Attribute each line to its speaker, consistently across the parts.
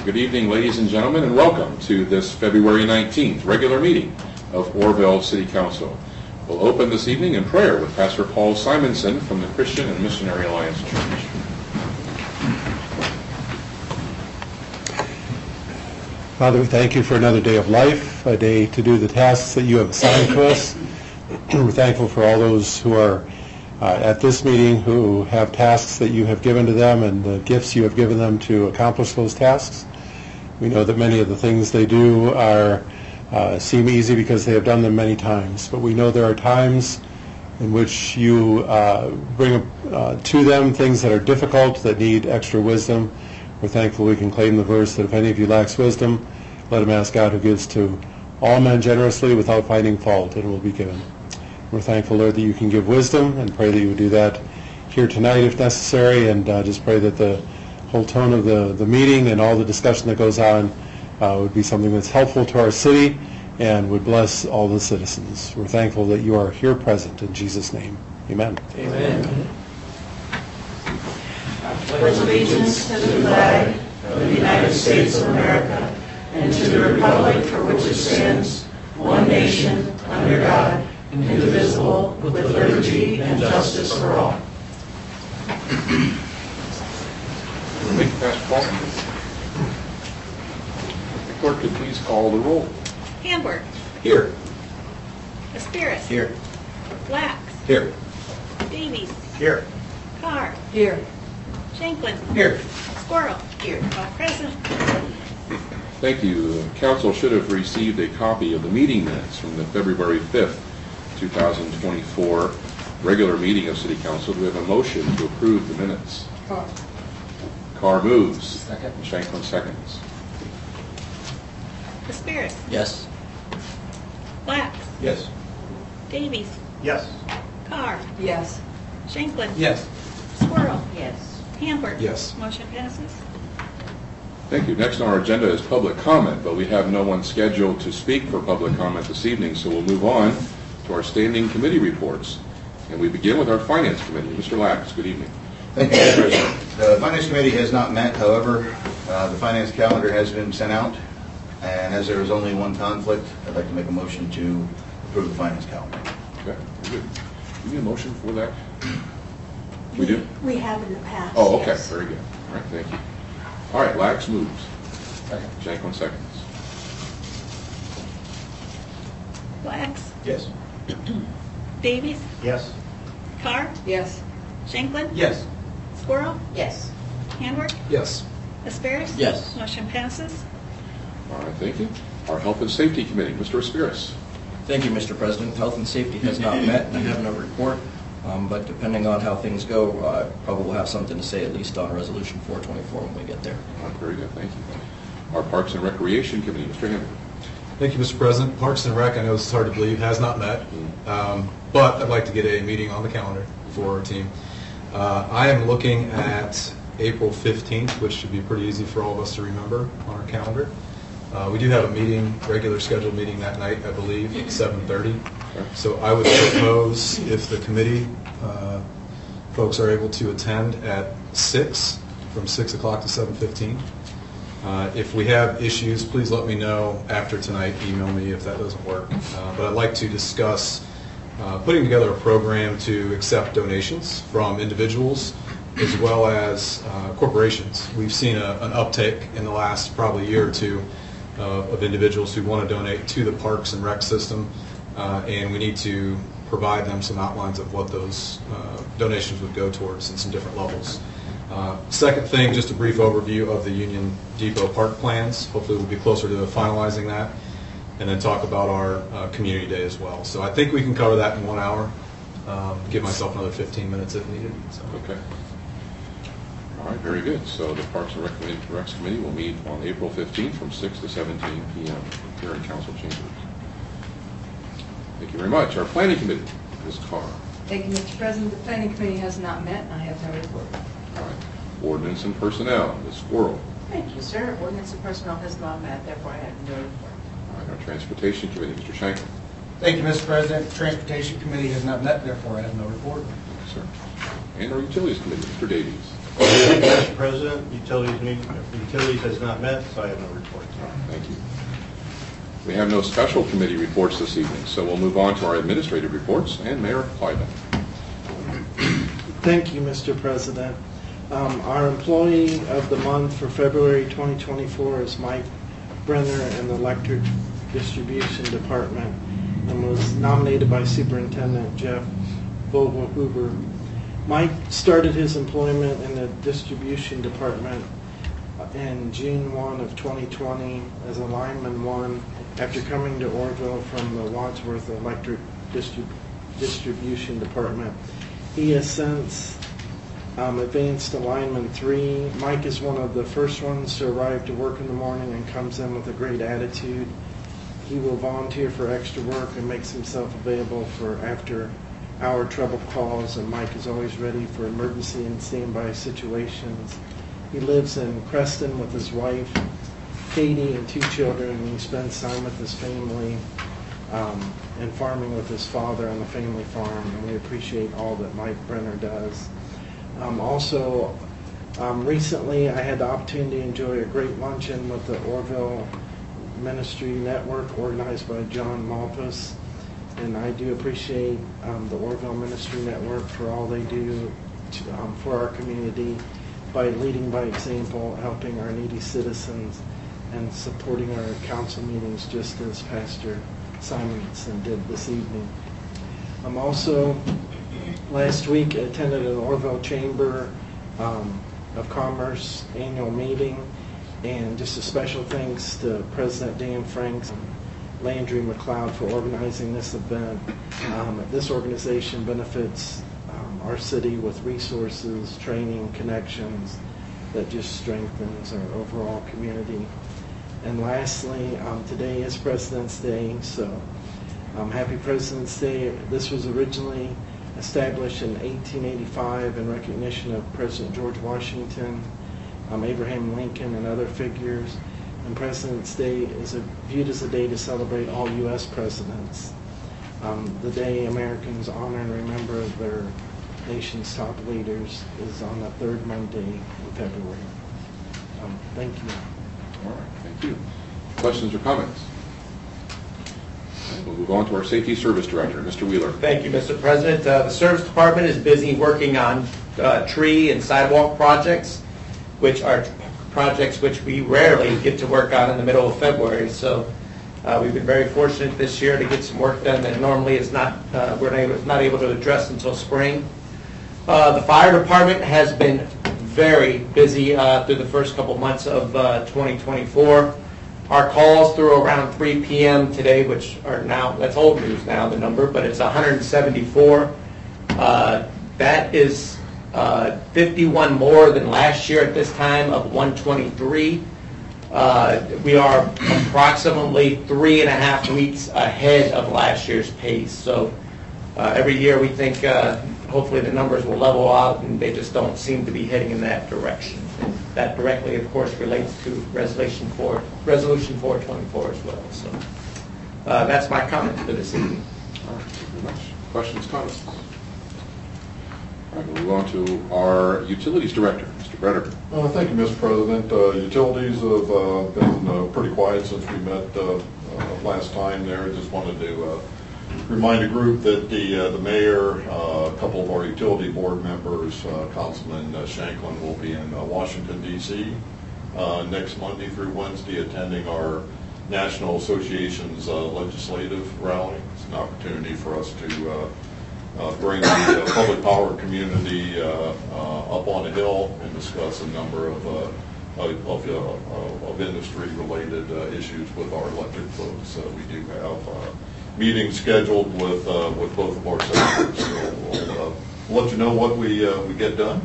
Speaker 1: Good evening, ladies and gentlemen, and welcome to this February 19th regular meeting of Orrville City Council. We'll open this evening in prayer with Pastor Paul Simonson from the Christian and Missionary Alliance Church.
Speaker 2: Father, we thank you for another day of life, a day to do the tasks that you have assigned to us. We're thankful for all those who are at this meeting who have tasks that you have given to them and the gifts you have given them to accomplish those tasks. We know that many of the things they do seem easy because they have done them many times, but we know there are times in which you bring to them things that are difficult, that need extra wisdom. We're thankful we can claim the verse that if any of you lacks wisdom, let him ask God, who gives to all men generously without finding fault, and it will be given. We're thankful, Lord, that you can give wisdom, and pray that you would do that here tonight if necessary, and just pray that the whole tone of the meeting and all the discussion that goes on would be something that's helpful to our city and would bless all the citizens. We're thankful that you are here present. In Jesus' name, amen.
Speaker 3: Amen. I pledge allegiance to the flag of the United States of America and to the republic for which it stands, one nation, under God, indivisible, with liberty and justice for all.
Speaker 1: Thank you, Pastor Paul. The clerk could please call the roll.
Speaker 4: Hamburg.
Speaker 1: Here.
Speaker 4: Aspiris.
Speaker 1: Here.
Speaker 4: Lax.
Speaker 1: Here.
Speaker 4: Davies.
Speaker 1: Here.
Speaker 4: Carr.
Speaker 3: Here.
Speaker 4: Shanklin.
Speaker 1: Here.
Speaker 4: Squirrel. Here. All present.
Speaker 1: Thank you. Council should have received a copy of the meeting minutes from the February 5th, 2024 regular meeting of City Council. Do we have a motion to approve the minutes? Carr moves. Second. Shanklin seconds.
Speaker 4: Aspiris.
Speaker 5: Yes.
Speaker 4: Lax.
Speaker 1: Yes.
Speaker 4: Davies.
Speaker 1: Yes.
Speaker 4: Carr.
Speaker 3: Yes.
Speaker 4: Shanklin.
Speaker 1: Yes.
Speaker 4: Squirrel.
Speaker 3: Yes.
Speaker 4: Hamburg.
Speaker 1: Yes.
Speaker 4: Motion passes.
Speaker 1: Thank you. Next on our agenda is public comment, but we have no one scheduled to speak for public comment this evening, so we'll move on to our standing committee reports. And we begin with our Finance Committee. Mr. Lax, good evening.
Speaker 6: Thank you, Mr. President. The Finance Committee has not met. However, the finance calendar has been sent out, and as there is only one conflict, I'd like to make a motion to approve the finance calendar.
Speaker 1: Okay, very good. Do we need a motion for that? We do?
Speaker 7: We have in the past.
Speaker 1: Oh, okay,
Speaker 7: yes.
Speaker 1: very good. All right, thank you. All right, Lax moves. Second. Shanklin seconds.
Speaker 4: Lax.
Speaker 6: Yes.
Speaker 4: Davies.
Speaker 6: Yes.
Speaker 4: Carr.
Speaker 3: Yes.
Speaker 4: Shanklin.
Speaker 6: Yes.
Speaker 4: Squirrel.
Speaker 3: Yes.
Speaker 4: Hamburg.
Speaker 1: Yes.
Speaker 4: Aspiris.
Speaker 5: Yes.
Speaker 4: Motion passes.
Speaker 1: All right, thank you. Our Health and Safety Committee, Mr. Aspiris.
Speaker 5: Thank you, Mr. President. Health and Safety has not met, and I have no report. But depending on how things go, I probably will have something to say at least on Resolution 424 when we get there.
Speaker 1: All right, very good, thank you. Our Parks and Recreation Committee, Mr. Hamburg.
Speaker 8: Thank you, Mr. President. Parks and Rec, I know this is hard to believe, has not met, but I'd like to get a meeting on the calendar for our team. I am looking at April 15th, which should be pretty easy for all of us to remember on our calendar. We do have a meeting, regular scheduled meeting that night, I believe, at 7:30. So I would propose, if the committee folks are able to attend, at 6, from 6 o'clock to 7:15. If we have issues, please let me know after tonight. Email me if that doesn't work. But I'd like to discuss putting together a program to accept donations from individuals as well as corporations. We've seen an uptake in the last probably year or two of individuals who want to donate to the Parks and Rec system, and we need to provide them some outlines of what those donations would go towards in some different levels. Second thing, just a brief overview of the Union Depot Park plans. Hopefully we'll be closer to finalizing that, and then talk about our community day as well. So I think we can cover that in 1 hour. Give myself another 15 minutes if needed. So.
Speaker 1: Okay. All right, very good. So the Parks and Recs Committee will meet on April 15th from 6 to 17 p.m. here in Council Chambers. Thank you very much. Our Planning Committee, Ms. Carr.
Speaker 3: Thank you, Mr. President. The Planning Committee has not met, and I have no report.
Speaker 1: All right. Ordinance and Personnel, Ms. Squirrel.
Speaker 3: Thank you, sir. Ordinance and Personnel has not met, therefore I have no report.
Speaker 1: All right. Our Transportation Committee, Mr. Shanklin.
Speaker 9: Thank you, Mr. President. The Transportation Committee has not met, therefore I have no report.
Speaker 1: Thank you, sir. And our Utilities Committee, Mr. Davies.
Speaker 9: Mr. President, Utilities has not met, so I have no report.
Speaker 1: Thank you. We have no special committee reports this evening, so we'll move on to our administrative reports, and Mayor Kleiban.
Speaker 7: Thank you, Mr. President. Our employee of the month for February 2024 is Mike Brenner in the Electric Distribution Department and was nominated by Superintendent Jeff Vogelhuber. Mike started his employment in the Distribution Department in June 1 of 2020 as a lineman 1 after coming to Orville from the Wadsworth Electric Distribution Department. He has since advanced to lineman 3. Mike is one of the first ones to arrive to work in the morning and comes in with a great attitude. He will volunteer for extra work and makes himself available for after-hour trouble calls, and Mike is always ready for emergency and standby situations. He lives in Creston with his wife, Katie, and 2 children, and he spends time with his family and farming with his father on the family farm, and we appreciate all that Mike Brenner does. Recently I had the opportunity to enjoy a great luncheon with the Orville Ministry Network organized by John Malpas, and I do appreciate the Orville Ministry Network for all they do for our community by leading by example, helping our needy citizens, and supporting our council meetings just as Pastor Simonson did this evening. Last week I attended an Orville Chamber of Commerce annual meeting, and just a special thanks to President Dan Franks and Landry McLeod for organizing this event. This organization benefits our city with resources, training, connections that just strengthens our overall community. And lastly, today is President's Day, so happy President's Day. This was originally established in 1885 in recognition of President George Washington, Abraham Lincoln, and other figures. And President's Day is viewed as a day to celebrate all U.S. presidents. The day Americans honor and remember their nation's top leaders is on the 3rd Monday in February. Thank you.
Speaker 1: All right, thank you. Questions or comments? We'll move on to our Safety Service Director, Mr. Wheeler.
Speaker 10: Thank you, Mr. President. The Service Department is busy working on tree and sidewalk projects, which are projects which we rarely get to work on in the middle of February. So we've been very fortunate this year to get some work done that normally is we're not able to address until spring. The Fire Department has been very busy through the first couple months of 2024. Our calls through around 3 p.m. today, which are now, that's old news now, the number, but it's 174. That is 51 more than last year at this time of 123. We are approximately 3.5 weeks ahead of last year's pace. So every year we think hopefully the numbers will level out, and they just don't seem to be heading in that direction. And that directly, of course, relates to Resolution 424 as well. So that's my comment for this evening.
Speaker 1: All right, thank you very much. Questions, comments? All right, we'll move on to our Utilities Director, Mr. Brenner.
Speaker 11: Thank you, Mr. President. Utilities have been pretty quiet since we met last time there. I just wanted to remind the group that the mayor, a couple of our utility board members, Councilman Shanklin will be in Washington, D.C. Next Monday through Wednesday attending our National Association's legislative rally. It's an opportunity for us to bring the public power community up on a hill and discuss a number of industry-related issues with our electric folks. We do have meetings scheduled with both of our senators, so we'll let you know what we get done.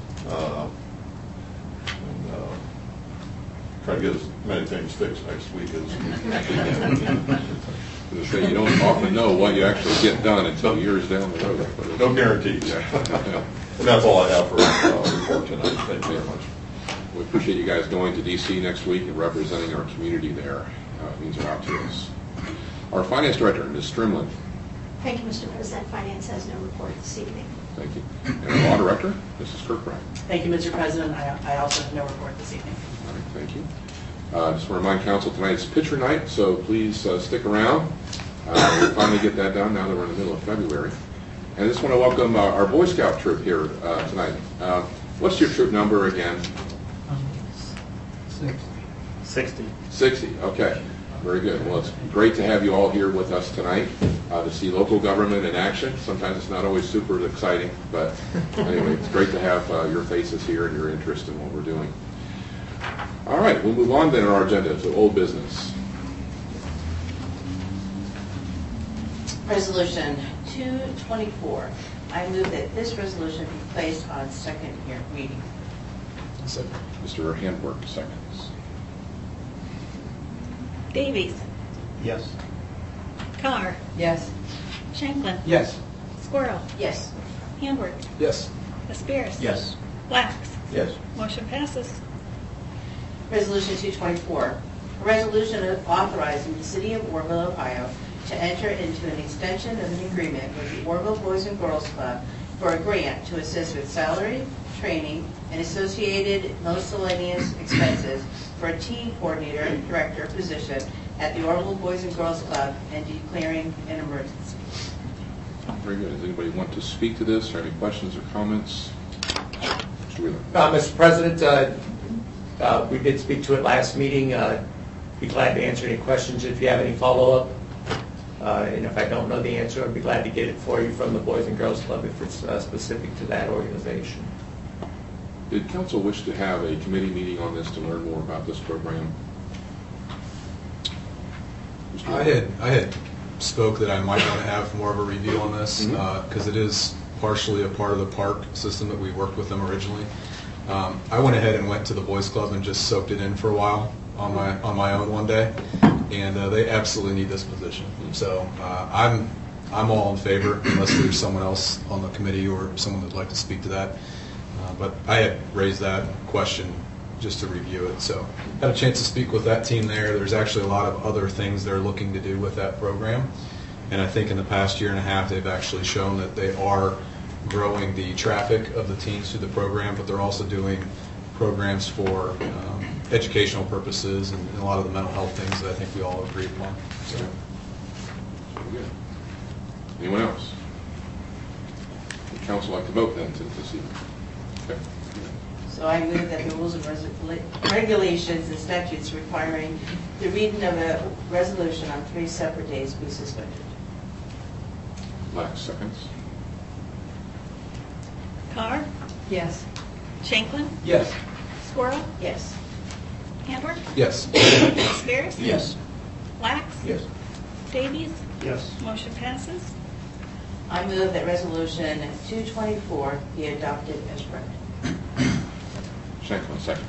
Speaker 11: Try to get as many things fixed next week as
Speaker 1: As I say, you don't often know what you actually get done until years down the road.
Speaker 11: no guarantees. And that's all I have for report tonight. Thank you very much.
Speaker 1: We appreciate you guys going to D.C. next week and representing our community there. It means a lot to us. Our Finance Director, Ms. Strimlin.
Speaker 12: Thank you, Mr. President. Finance has no report this evening.
Speaker 1: Thank you. And our law director, Mrs. Kirkbride.
Speaker 3: Thank you, Mr. President. I also have no report this evening.
Speaker 1: All right, thank you. Just want to remind council tonight is picture night, so please stick around. We'll finally get that done now that we're in the middle of February. And I just want to welcome our Boy Scout troop here tonight. What's your troop number again?
Speaker 9: 60.
Speaker 1: 60, okay. Very good. Well, it's great to have you all here with us tonight to see local government in action. Sometimes it's not always super exciting, but anyway, it's great to have your faces here and your interest in what we're doing. All right, we'll move on then on our agenda to old business.
Speaker 12: Resolution 224. I move that this resolution be placed on second reading.
Speaker 1: Mr. Handwork, seconds.
Speaker 4: Davies.
Speaker 9: Yes.
Speaker 4: Carr.
Speaker 12: Yes.
Speaker 4: Shanklin.
Speaker 9: Yes.
Speaker 4: Squirrel.
Speaker 12: Yes.
Speaker 4: Handwork.
Speaker 8: Yes.
Speaker 4: Asperis.
Speaker 5: Yes.
Speaker 4: Wax.
Speaker 9: Yes.
Speaker 4: Motion passes.
Speaker 12: Resolution 224. A resolution authorizing the City of Orville, Ohio to enter into an extension of an agreement with the Orville Boys and Girls Club for a grant to assist with salary, training, and associated miscellaneous expenses for a teen coordinator and director position at the Orville Boys and Girls Club and declaring an emergency.
Speaker 1: Very good. Does anybody want to speak to this or any questions or comments? Mr. Wheeler.
Speaker 10: Mr. President, we did speak to it last meeting. Be glad to answer any questions if you have any follow-up. And if I don't know the answer, I'd be glad to get it for you from the Boys and Girls Club if it's specific to that organization.
Speaker 1: Did council wish to have a committee meeting on this to learn more about this program? Mr.
Speaker 8: I had spoke that I might want to have more of a review on this because it is partially a part of the park system that we worked with them originally. I went ahead and went to the Boys Club and just soaked it in for a while on my own one day, and they absolutely need this position. So I'm all in favor unless there's someone else on the committee or someone that'd like to speak to that. But I had raised that question just to review it. So had a chance to speak with that team there. There's actually a lot of other things they're looking to do with that program. And I think in the past year and a half, they've actually shown that they are growing the traffic of the teens through the program, but they're also doing programs for educational purposes and a lot of the mental health things that I think we all agree upon. So.
Speaker 1: Very good. Anyone else? Would council like to vote then to see? Okay.
Speaker 12: So I move that the rules and regulations and statutes requiring the reading of a resolution on 3 separate days be suspended.
Speaker 1: Last seconds.
Speaker 4: Carr.
Speaker 12: Yes.
Speaker 4: Shanklin.
Speaker 9: Yes.
Speaker 4: Squirrel.
Speaker 12: Yes.
Speaker 4: Handwork.
Speaker 8: Yes.
Speaker 4: Asperis.
Speaker 5: Yes.
Speaker 4: Wax.
Speaker 9: Yes.
Speaker 4: Davies.
Speaker 9: Yes.
Speaker 4: Motion passes.
Speaker 12: I move that resolution 224 be adopted as read.
Speaker 1: Shanklin, seconds.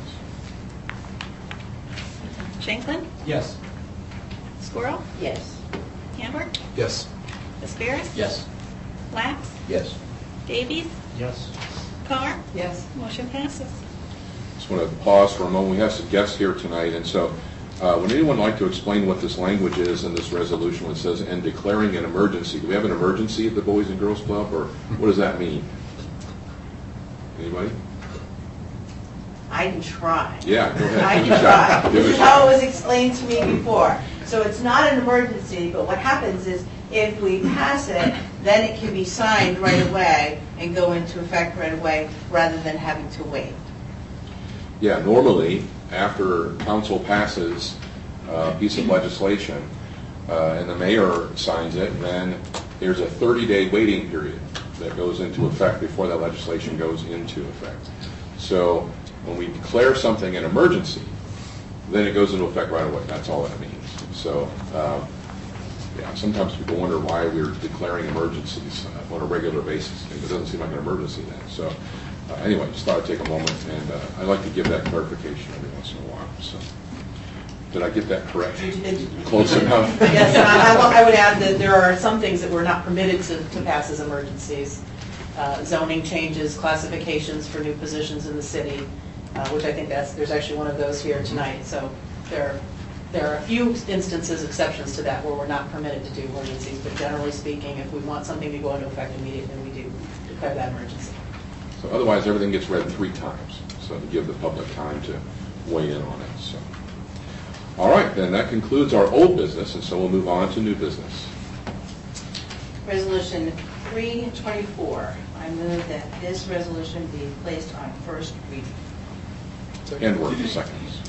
Speaker 4: Shanklin.
Speaker 9: Yes.
Speaker 4: Squirrel.
Speaker 12: Yes.
Speaker 4: Handwork.
Speaker 8: Yes.
Speaker 4: Asperis.
Speaker 5: Yes.
Speaker 4: Wax.
Speaker 5: Yes.
Speaker 4: Davies.
Speaker 9: Yes.
Speaker 4: Carr.
Speaker 12: Yes.
Speaker 4: Motion passes.
Speaker 1: Just want to pause for a moment. We have some guests here tonight, and so would anyone like to explain what this language is in this resolution when it says, and declaring an emergency? Do we have an emergency at the Boys and Girls Club, or what does that mean? Anybody?
Speaker 12: I can try.
Speaker 1: Yeah, go ahead.
Speaker 12: I
Speaker 1: Give it a
Speaker 12: can
Speaker 1: shot.
Speaker 12: try.
Speaker 1: Give it
Speaker 12: This
Speaker 1: a
Speaker 12: is how
Speaker 1: shot.
Speaker 12: it was explained to me before. So it's not an emergency, but what happens is if we pass it, then it can be signed right away and go into effect right away rather than having to wait.
Speaker 1: Yeah, normally, after council passes a piece of legislation and the mayor signs it, then there's a 30-day waiting period that goes into effect before that legislation goes into effect. So when we declare something an emergency, then it goes into effect right away. That's all that means. So, yeah, sometimes people wonder why we're declaring emergencies on a regular basis. It doesn't seem like an emergency then. So, anyway, just thought I'd take a moment, and I'd like to give that clarification every once in a while. So, did I get that correct? Close enough?
Speaker 3: Yes, and I would add that there are some things that we're not permitted to pass as emergencies. Zoning changes, classifications for new positions in the city, which I think there's actually one of those here tonight. So there are a few instances, exceptions to that, where we're not permitted to do emergencies. But generally speaking, if we want something to go into effect immediately, we do
Speaker 10: declare that emergency.
Speaker 1: So otherwise, everything gets read 3 times, so to give the public time to weigh in on it. So, all right, then that concludes our old business, and so we'll move on to new business.
Speaker 12: Resolution 324. I move that this resolution be placed on first reading.
Speaker 1: Handwork, seconds.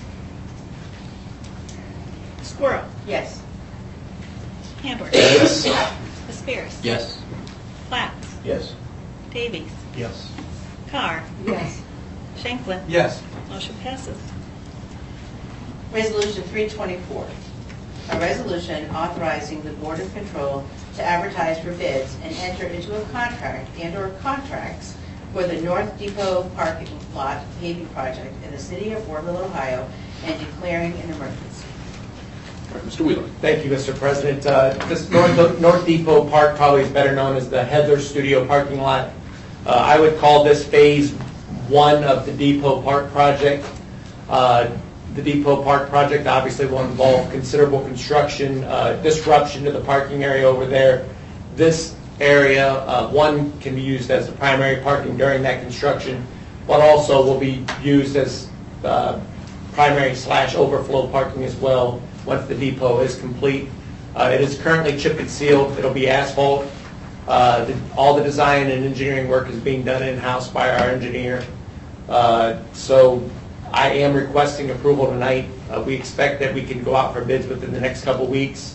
Speaker 4: Squirrel.
Speaker 12: Yes.
Speaker 4: Handwork.
Speaker 8: Yes.
Speaker 4: Aspirus.
Speaker 5: Yes.
Speaker 4: Platt.
Speaker 6: Yes.
Speaker 4: Davies.
Speaker 9: Yes.
Speaker 4: Carr.
Speaker 12: Yes.
Speaker 4: Schenklin.
Speaker 8: Yes.
Speaker 4: Motion passes.
Speaker 12: Resolution 324. A resolution authorizing the Board of Control to advertise for bids and enter into a contract and/or contracts for the North Depot parking lot paving project in the city of Orville, Ohio, and declaring an emergency.
Speaker 1: All right, Mr. Wheeler.
Speaker 10: Thank you, Mr. President. This North Depot Park probably is better known as the Heather Studio parking lot. I would call this phase 1 of the Depot Park project. The Depot Park project obviously will involve considerable construction, disruption to the parking area over there. This area, one, can be used as the primary parking during that construction, but also will be used as primary / overflow parking as well once the depot is complete. It is currently chip and sealed. It'll be asphalt. All the design and engineering work is being done in-house by our engineer. So I am requesting approval tonight. We expect that we can go out for bids within the next couple weeks.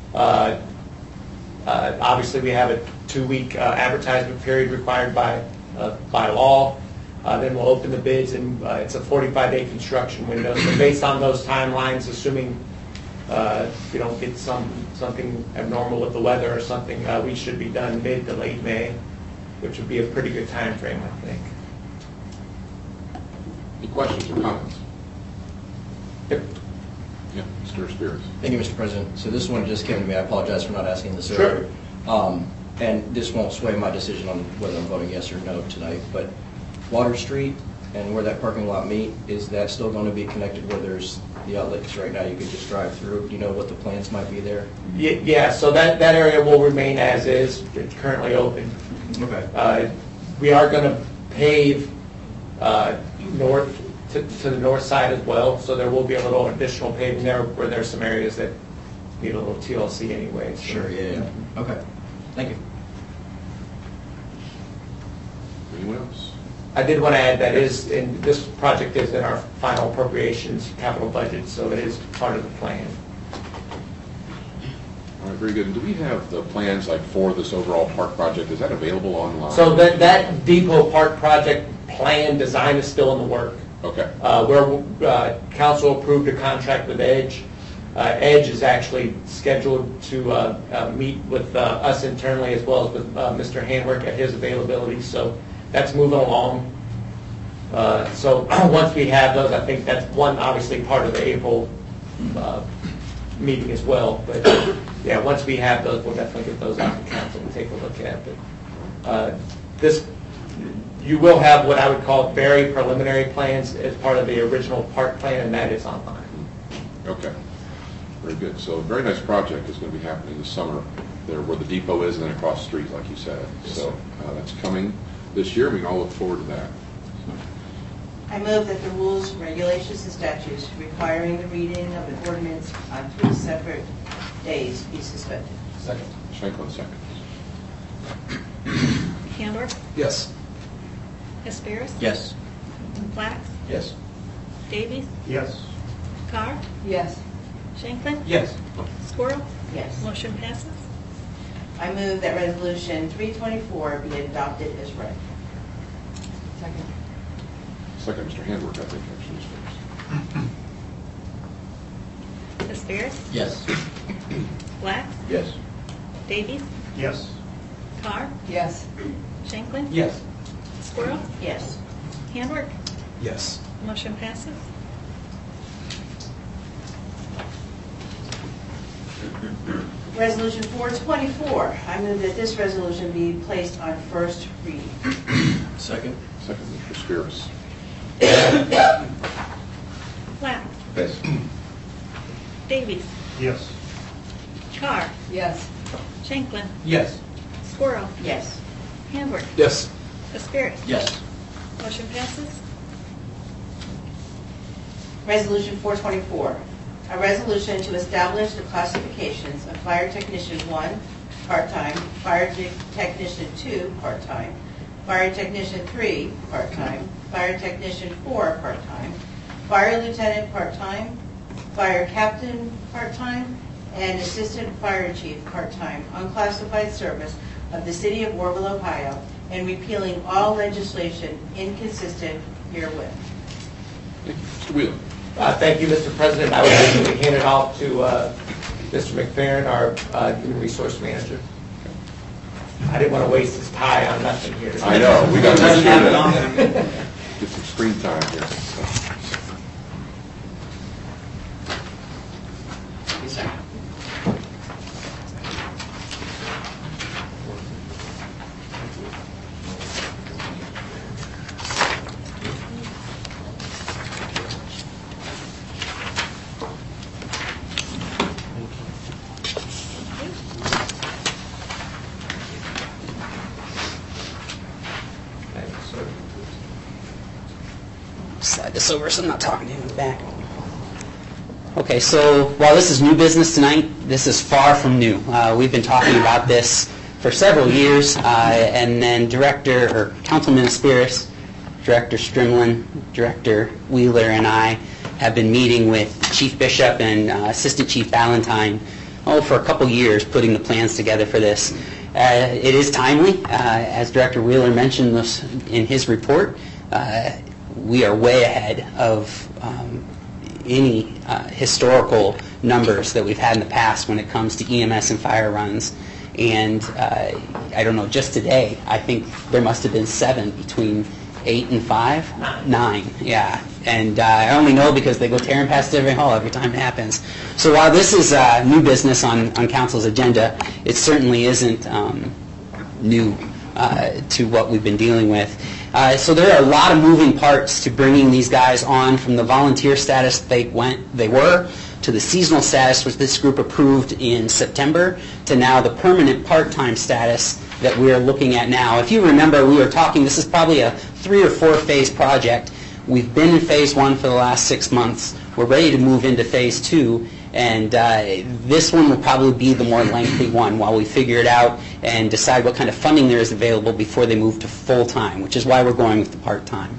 Speaker 10: Obviously, we have a 2-week advertisement period required by law. Then we'll open the bids, and it's a 45-day construction window. So based on those timelines, assuming we don't get something abnormal with the weather or something, we should be done mid to late May, which would be a pretty good time frame, I think.
Speaker 1: Any questions or comments?
Speaker 10: Yep.
Speaker 1: Yeah, Mr. Spears.
Speaker 5: Thank you, Mr. President. So this one just came to me. I apologize for not asking this earlier. And this won't sway my decision on whether I'm voting yes or no tonight, but Water Street and where that parking lot meet, is that still going to be connected where there's the outlets right now you could just drive through? Do you know what the plans might be there?
Speaker 10: Yeah, so that area will remain as is. It's currently open.
Speaker 5: Okay.
Speaker 10: We are going to pave north to the north side as well, so there will be a little additional paving there where there's some areas that need a little TLC anyway. So.
Speaker 5: Sure, yeah. Okay. Thank you.
Speaker 1: Anyone else?
Speaker 10: I did want to add that this project is in our final appropriations capital budget, so it is part of the plan.
Speaker 1: All right, very good. And do we have the plans like for this overall park project? Is that available online?
Speaker 10: So that Depot Park project plan design is still in the work.
Speaker 1: Okay.
Speaker 10: Where council approved a contract with Edge. Edge is actually scheduled to meet with us internally as well as with Mr. Handwork at his availability. So that's moving along. So once we have those, I think that's one obviously part of the April meeting as well. But yeah, once we have those, we'll definitely get those out to council and take a look at. But you will have what I would call very preliminary plans as part of the original park plan, and that is online.
Speaker 1: Okay. Very good. So a very nice project is going to be happening this summer there where the depot is and then across the street, like you said. So that's coming this year. We can all look forward to that.
Speaker 12: I move that the rules, regulations, and statutes requiring the reading of an ordinance on 3 separate days be suspended.
Speaker 8: Second.
Speaker 1: Shanklin seconds.
Speaker 4: Handwork.
Speaker 8: Yes.
Speaker 4: Aspirus.
Speaker 5: Yes.
Speaker 4: Platt.
Speaker 6: Yes.
Speaker 4: Davies.
Speaker 9: Yes.
Speaker 4: Carr.
Speaker 12: Yes.
Speaker 4: Schenklin.
Speaker 8: Yes.
Speaker 4: Squirrel.
Speaker 12: Yes.
Speaker 4: Motion passes.
Speaker 12: I move that resolution 324 be adopted as read. Second.
Speaker 1: Second, Mr. Handwork, I think, actually is first.
Speaker 4: Aspirus.
Speaker 5: Yes.
Speaker 4: Platt.
Speaker 6: Yes.
Speaker 4: Davies.
Speaker 9: Yes.
Speaker 4: Carr.
Speaker 12: Yes.
Speaker 4: Schenklin.
Speaker 8: Yes.
Speaker 4: Squirrel.
Speaker 12: Yes.
Speaker 4: Handwork.
Speaker 8: Yes.
Speaker 4: Motion passes.
Speaker 12: Resolution 424. I move that this resolution be placed on first reading.
Speaker 5: Second.
Speaker 1: Second, Mr. Spears.
Speaker 4: Platt.
Speaker 6: Yes.
Speaker 4: Davies.
Speaker 9: Yes.
Speaker 4: Carr.
Speaker 12: Yes.
Speaker 4: Schenklin.
Speaker 8: Yes.
Speaker 4: Squirrel.
Speaker 12: Yes.
Speaker 4: Handwork.
Speaker 8: Yes.
Speaker 4: Aspirant?
Speaker 5: Yes.
Speaker 4: Motion passes.
Speaker 12: Resolution 424, a resolution to establish the classifications of Fire Technician 1, part-time, Fire Technician 2, part-time, Fire Technician 3, part-time, Fire Technician 4, part-time, Fire Lieutenant, part-time, Fire Captain, part-time, and Assistant Fire Chief, part-time, unclassified service of the City of Warville, Ohio, and repealing all legislation inconsistent herewith.
Speaker 1: Thank you. Mr. Wheeler.
Speaker 10: Thank you, Mr. President. I would like to hand it off to Mr. McFerrin, our Human Resource Manager. I didn't want to waste his tie on nothing here.
Speaker 1: I know, we got to make sure that get some screen time here.
Speaker 12: Yes, sir.
Speaker 13: Slide this over so I'm not talking to him in the back. Okay, so while this is new business tonight, this is far from new. We've been talking about this for several years, and then Councilman Aspiris, Director Strimlin, Director Wheeler, and I have been meeting with Chief Bishop and Assistant Chief Ballantyne for a couple years, putting the plans together for this. It is timely, as Director Wheeler mentioned this in his report. We are way ahead of any historical numbers that we've had in the past when it comes to EMS and fire runs. And I don't know, just today, I think there must have been 7 between 8 and 5? 9, yeah. And I only know because they go tearing past every hall every time it happens. So while this is new business on Council's agenda, it certainly isn't new to what we've been dealing with. So there are a lot of moving parts to bringing these guys on from the volunteer status they were to the seasonal status, which this group approved in September, to now the permanent part-time status that we're looking at now. If you remember, we were talking, this is probably a 3 or 4 phase project. We've been in phase 1 for the last 6 months. We're ready to move into phase 2. And this one will probably be the more lengthy one while we figure it out and decide what kind of funding there is available before they move to full-time, which is why we're going with the part-time.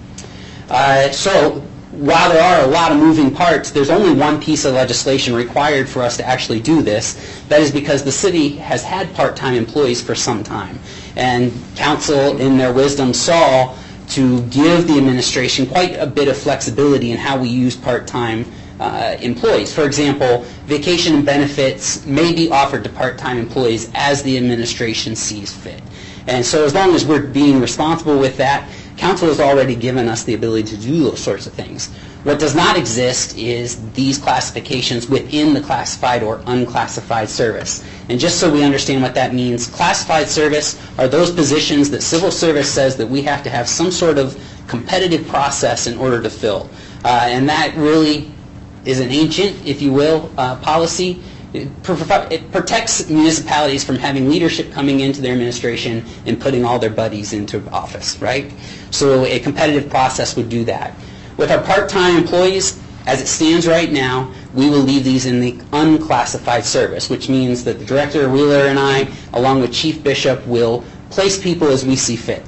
Speaker 13: So while there are a lot of moving parts, there's only one piece of legislation required for us to actually do this. That is because the city has had part-time employees for some time. And council, in their wisdom, saw to give the administration quite a bit of flexibility in how we use part-time employees. For example, vacation and benefits may be offered to part-time employees as the administration sees fit. And so as long as we're being responsible with that, council has already given us the ability to do those sorts of things. What does not exist is these classifications within the classified or unclassified service. And just so we understand what that means, classified service are those positions that civil service says that we have to have some sort of competitive process in order to fill. And that really is an ancient, if you will, policy. It protects municipalities from having leadership coming into their administration and putting all their buddies into office, right? So a competitive process would do that. With our part-time employees, as it stands right now, we will leave these in the unclassified service, which means that the Director Wheeler and I, along with Chief Bishop, will place people as we see fit.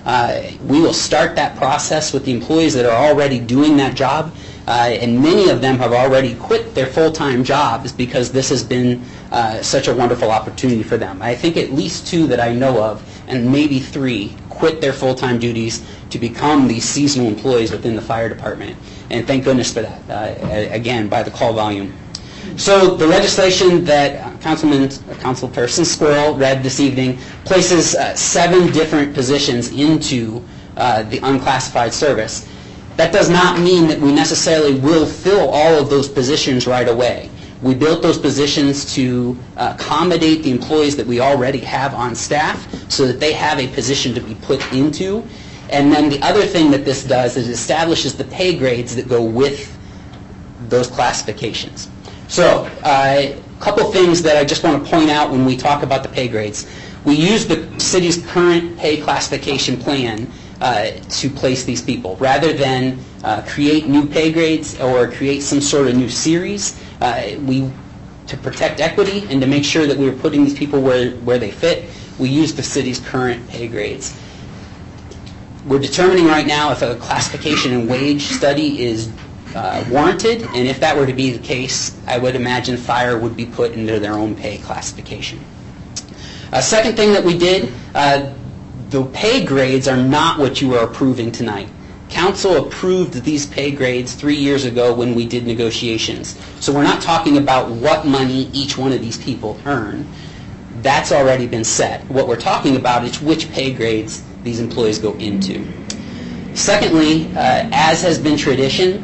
Speaker 13: We will start that process with the employees that are already doing that job. And many of them have already quit their full-time jobs because this has been such a wonderful opportunity for them. I think at least 2 that I know of, and maybe 3, quit their full-time duties to become these seasonal employees within the fire department. And thank goodness for that, again, by the call volume. So the legislation that Councilperson Squirrel read this evening places 7 different positions into the unclassified service. That does not mean that we necessarily will fill all of those positions right away. We built those positions to accommodate the employees that we already have on staff so that they have a position to be put into. And then the other thing that this does is it establishes the pay grades that go with those classifications. So a couple things that I just want to point out when we talk about the pay grades. We use the city's current pay classification plan to place these people. Rather than create new pay grades or create some sort of new series, to protect equity and to make sure that we were putting these people where they fit, we use the city's current pay grades. We're determining right now if a classification and wage study is warranted, and if that were to be the case, I would imagine fire would be put into their own pay classification. Second thing that we did, the pay grades are not what you are approving tonight. Council approved these pay grades 3 years ago when we did negotiations. So we're not talking about what money each one of these people earn. That's already been set. What we're talking about is which pay grades these employees go into. Secondly, as has been tradition,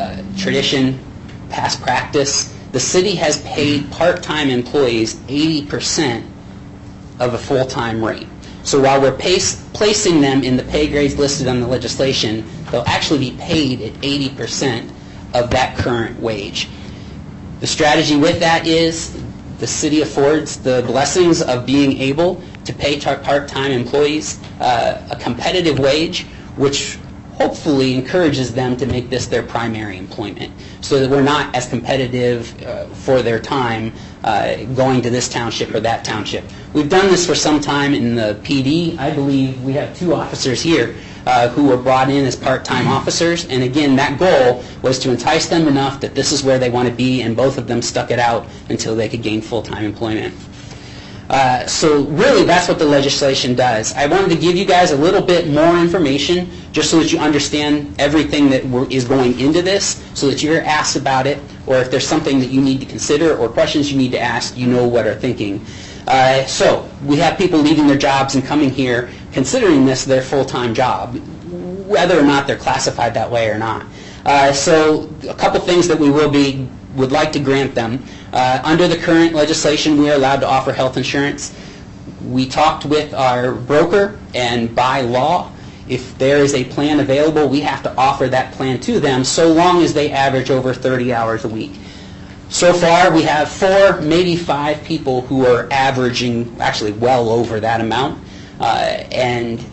Speaker 13: past practice, the city has paid part-time employees 80% of a full-time rate. So while we're placing them in the pay grades listed on the legislation, they'll actually be paid at 80% of that current wage. The strategy with that is the city affords the blessings of being able to pay part-time employees a competitive wage, which hopefully encourages them to make this their primary employment, so that we're not as competitive for their time going to this township or that township. We've done this for some time in the PD. I believe we have 2 officers here who were brought in as part-time officers, and again, that goal was to entice them enough that this is where they want to be, and both of them stuck it out until they could gain full-time employment. So really, that's what the legislation does. I wanted to give you guys a little bit more information just so that you understand everything that is going into this, so that you're asked about it, or if there's something that you need to consider or questions you need to ask, you know what are thinking. So we have people leaving their jobs and coming here considering this their full-time job, whether or not they're classified that way or not. So a couple things that we would like to grant them. Under the current legislation, we are allowed to offer health insurance. We talked with our broker, and by law, if there is a plan available, we have to offer that plan to them so long as they average over 30 hours a week. So far, we have 4, maybe 5 people who are averaging actually well over that amount. And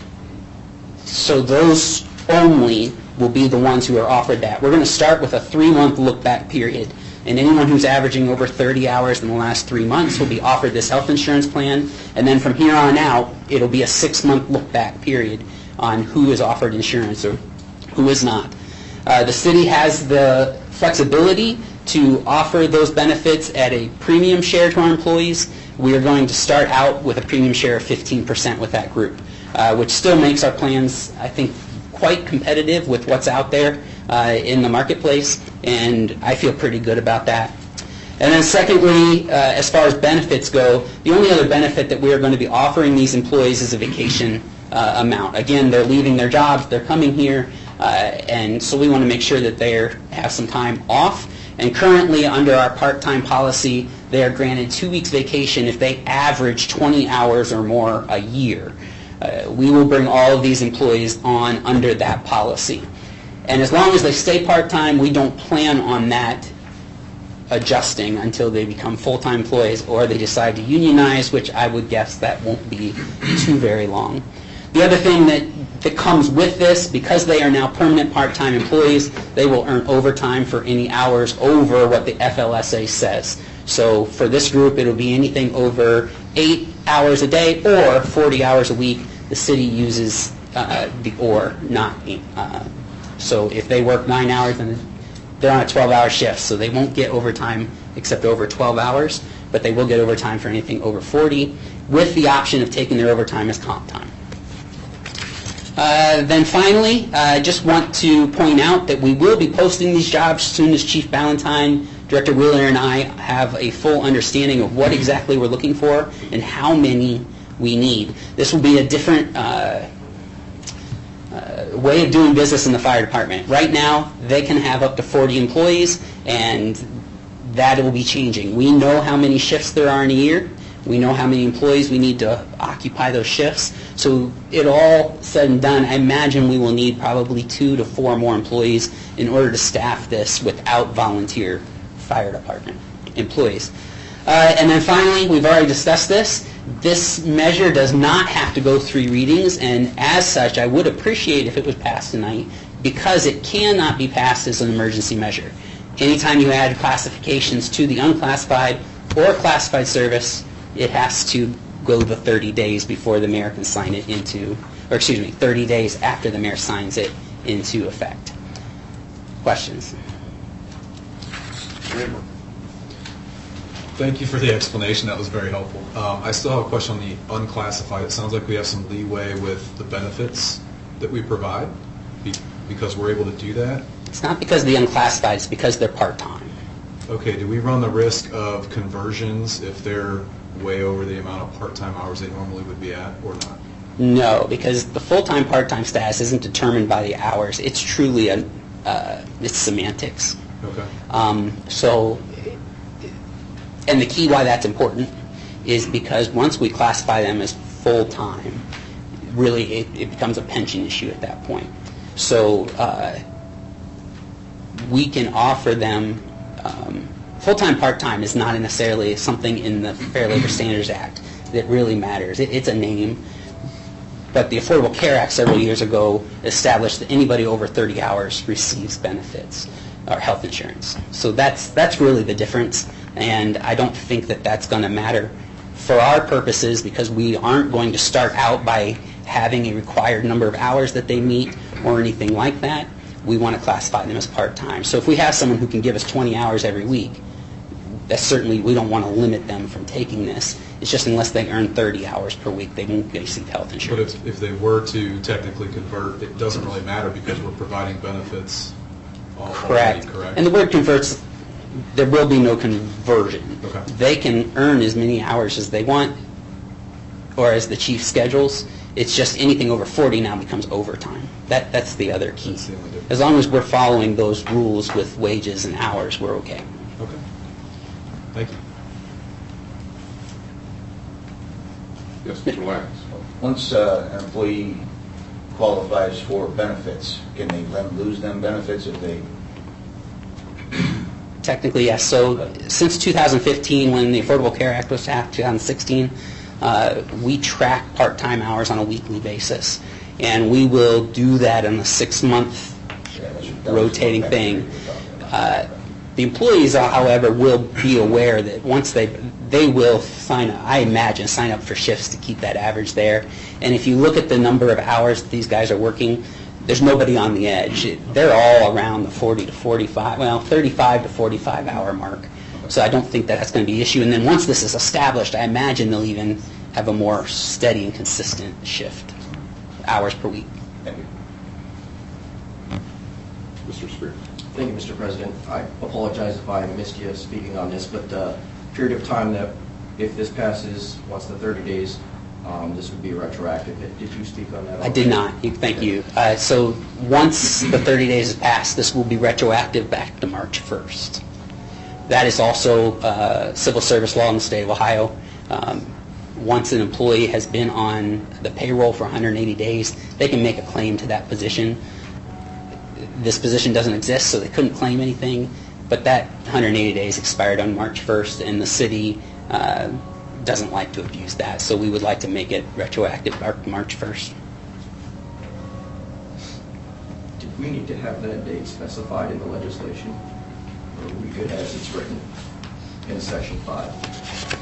Speaker 13: so those only will be the ones who are offered that. We're going to start with a 3-month look-back period. And anyone who's averaging over 30 hours in the last 3 months will be offered this health insurance plan. And then from here on out, it'll be a 6-month look-back period on who is offered insurance or who is not. The city has the flexibility to offer those benefits at a premium share to our employees. We are going to start out with a premium share of 15% with that group, which still makes our plans, I think, quite competitive with what's out there in the marketplace, and I feel pretty good about that. And then secondly, as far as benefits go, the only other benefit that we are going to be offering these employees is a vacation amount. Again, they're leaving their jobs, they're coming here, and so we want to make sure that they have some time off. And currently, under our part-time policy, they are granted 2 weeks vacation if they average 20 hours or more a year. We will bring all of these employees on under that policy. And as long as they stay part-time, we don't plan on that adjusting until they become full-time employees or they decide to unionize, which I would guess that won't be too very long. The other thing that comes with this, because they are now permanent part-time employees, they will earn overtime for any hours over what the FLSA says. So for this group, it'll be anything over 8 hours a day or 40 hours a week. The city uses the or, not 8. So if they work 9 hours, then they're on a 12-hour shift, so they won't get overtime except over 12 hours, but they will get overtime for anything over 40, with the option of taking their overtime as comp time. Then finally, I just want to point out that we will be posting these jobs as soon as Chief Ballantyne, Director Wheeler, and I have a full understanding of what exactly we're looking for and how many we need. This will be a different way of doing business in the fire department. Right now, they can have up to 40 employees, and that will be changing. We know how many shifts there are in a year. We know how many employees we need to occupy those shifts. So it all said and done, I imagine we will need probably 2 to 4 more employees in order to staff this without volunteer fire department employees. And then finally, we've already discussed this. This measure does not have to go 3 readings, and as such, I would appreciate if it was passed tonight because it cannot be passed as an emergency measure. Anytime you add classifications to the unclassified or classified service, it has to go the 30 days before the mayor can sign it into, or excuse me, 30 days after the mayor signs it into effect. Questions?
Speaker 8: Thank you for the explanation. That was very helpful. I still have a question on the unclassified. It sounds like we have some leeway with the benefits that we provide because we're able to do that.
Speaker 13: It's not because of the unclassified, it's because they're part-time.
Speaker 8: Okay, do we run the risk of conversions if they're way over the amount of part-time hours they normally would be at, or not?
Speaker 13: No, because the full-time, part-time status isn't determined by the hours. It's truly it's semantics.
Speaker 8: Okay.
Speaker 13: And the key why that's important is because once we classify them as full-time, really it becomes a pension issue at that point. So we can offer them, full-time, part-time is not necessarily something in the Fair Labor Standards Act that really matters. It's a name. But the Affordable Care Act several years ago established that anybody over 30 hours receives benefits or health insurance. So that's really the difference. And I don't think that that's going to matter for our purposes because we aren't going to start out by having a required number of hours that they meet or anything like that. We want to classify them as part-time. So if we have someone who can give us 20 hours every week, that's certainly, we don't want to limit them from taking this. It's just unless they earn 30 hours per week, they won't receive health insurance.
Speaker 8: But if they were to technically convert, it doesn't really matter because we're providing benefits already, correct?
Speaker 13: And the word converts, there will be no conversion.
Speaker 8: Okay.
Speaker 13: They can earn as many hours as they want or as the chief schedules. It's just anything over 40 now becomes overtime. That's the other key.
Speaker 8: That's the only difference.
Speaker 13: As long as we're following those rules with wages and hours, we're okay.
Speaker 8: Okay. Thank you.
Speaker 1: Yes, Mr. Lance.
Speaker 6: Once an employee qualifies for benefits, can they let them lose them benefits if they...
Speaker 13: Technically, yes. So since 2015, when the Affordable Care Act was passed, 2016, we track part-time hours on a weekly basis. And we will do that on a 6-month rotating thing. The employees, however, will be aware that once they will sign up for shifts to keep that average there. And if you look at the number of hours that these guys are working, there's nobody on the edge. They're all around the 40 to 45, well, 35 to 45 hour mark. So I don't think that's going to be an issue. And then once this is established, I imagine they'll even have a more steady and consistent shift, hours per week.
Speaker 6: Thank you.
Speaker 1: Mr. Spear.
Speaker 5: Thank you, Mr. President. I apologize if I missed you speaking on this, but the period of time that if this passes, once the 30 days, this would be retroactive. Did you speak on that?
Speaker 13: I did not. Thank you. So once the 30 days is passed, this will be retroactive back to March 1st. That is also civil service law in the state of Ohio. Once an employee has been on the payroll for 180 days, they can make a claim to that position. This position doesn't exist, so they couldn't claim anything, but that 180 days expired on March 1st, and the city doesn't like to abuse that, so we would like to make it retroactive March 1st.
Speaker 5: Do we need to have that date specified in the legislation, or are we good as it's written in Section 5?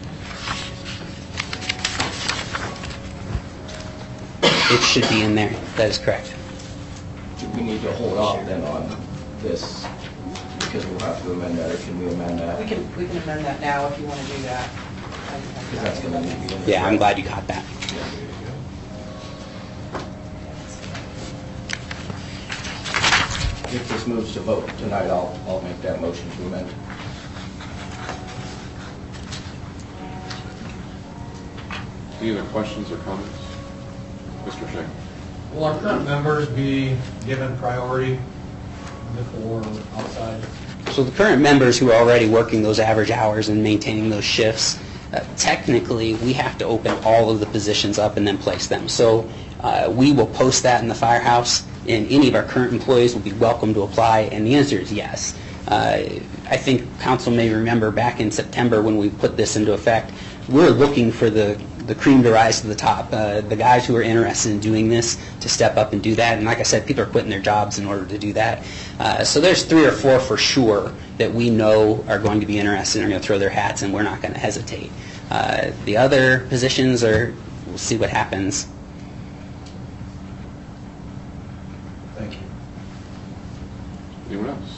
Speaker 13: It should be in there. That is correct.
Speaker 5: Do we need to hold off then on this because we'll have to amend that, or can we amend that?
Speaker 3: We can amend that now if you want to do that.
Speaker 5: Because that's going to need to be in there.
Speaker 13: Yeah, I'm glad you caught that.
Speaker 5: If this moves to vote tonight, I'll make that motion to amend.
Speaker 1: Any other questions or comments? Mr. Shea.
Speaker 14: Will our current members be given priority before outside?
Speaker 13: So the current members who are already working those average hours and maintaining those shifts, technically we have to open all of the positions up and then place them. So we will post that in the firehouse, and any of our current employees will be welcome to apply, and the answer is yes. I think council may remember back in September when we put this into effect, we're looking for the cream to rise to the top, the guys who are interested in doing this to step up and do that. And like I said, people are quitting their jobs in order to do that. So there's 3 or 4 for sure that we know are going to be interested and are going to throw their hats, and we're not going to hesitate. The other positions we'll see what happens.
Speaker 8: Thank you.
Speaker 1: Anyone else?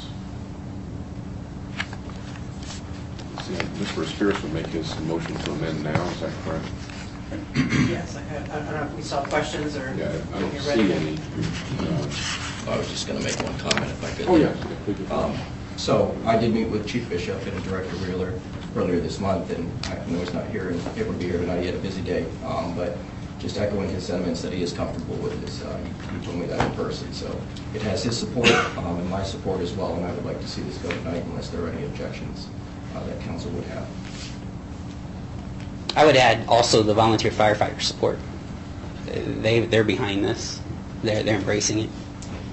Speaker 1: See, Mr. Spears would make his motion to amend now, is that correct?
Speaker 12: Yes, I don't know if we saw questions or...
Speaker 1: Yeah, I don't
Speaker 12: you're
Speaker 1: see
Speaker 12: ready.
Speaker 1: any.
Speaker 5: I was just going to make one comment if I could.
Speaker 1: Oh, yes.
Speaker 5: So I did meet with Chief Bishop and Director Wheeler earlier this month, and I know he's not here and able to be here tonight. He had a busy day, but just echoing his sentiments that he is comfortable with this. He told me that in person. So it has his support and my support as well, and I would like to see this go tonight unless there are any objections that council would have.
Speaker 13: I would add also the volunteer firefighter support. They're behind this. They're embracing it.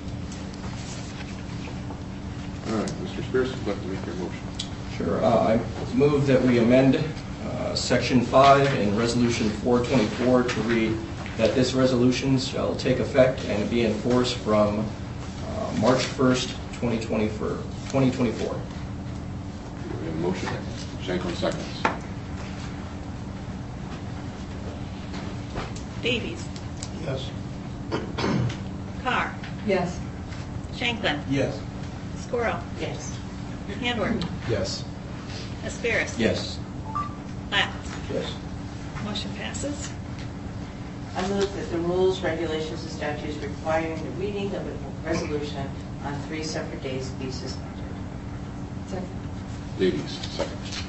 Speaker 1: All right, Mr. Spears, would like to make your motion.
Speaker 5: Sure. I move that we amend Section 5 in Resolution 424 to read that this resolution shall take effect and be enforced from March 1st, 2024.
Speaker 1: We have a motion. Shanklin seconds.
Speaker 4: Davies.
Speaker 9: Yes.
Speaker 4: Carr.
Speaker 3: Yes.
Speaker 4: Shanklin.
Speaker 9: Yes.
Speaker 4: Squirrel.
Speaker 12: Yes.
Speaker 4: Handwork.
Speaker 8: Yes.
Speaker 4: Asperis.
Speaker 5: Yes.
Speaker 4: Latz.
Speaker 5: Yes.
Speaker 4: Motion passes.
Speaker 12: I move that the rules, regulations, and statutes requiring the reading of a resolution on 3 separate days be suspended.
Speaker 3: Second.
Speaker 1: Davies, seconds.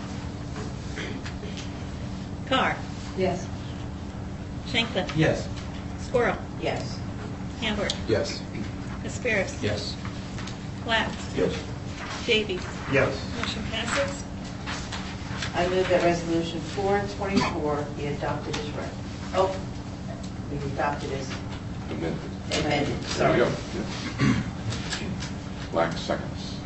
Speaker 4: Carr.
Speaker 3: Yes.
Speaker 4: Shanklin.
Speaker 9: Yes.
Speaker 4: Squirrel.
Speaker 12: Yes.
Speaker 4: Handwork.
Speaker 8: Yes.
Speaker 4: Asperis.
Speaker 5: Yes.
Speaker 4: Latz.
Speaker 5: Yes.
Speaker 4: Davies.
Speaker 9: Yes.
Speaker 4: Motion passes.
Speaker 12: I move that Resolution 424 be adopted as read. Oh, be adopted as
Speaker 1: Amended.
Speaker 12: amended,
Speaker 1: There
Speaker 12: sorry.
Speaker 1: you go. Yeah. Lack seconds.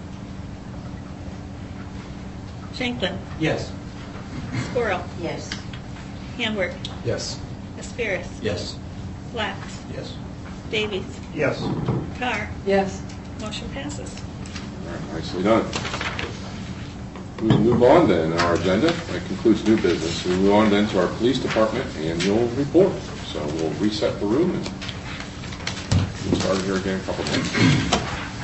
Speaker 4: Shanklin.
Speaker 9: Yes.
Speaker 4: Squirrel.
Speaker 12: Yes.
Speaker 4: Handwork.
Speaker 8: Yes.
Speaker 4: Asperis.
Speaker 5: Yes.
Speaker 4: Latz.
Speaker 5: Yes.
Speaker 4: Davies.
Speaker 9: Yes.
Speaker 4: Carr.
Speaker 3: Yes.
Speaker 4: Motion passes.
Speaker 1: All right, nicely done. We will move on then in our agenda. That concludes new business. We move on then to our police department annual report. So we'll reset the room and we'll start here again in a couple of minutes.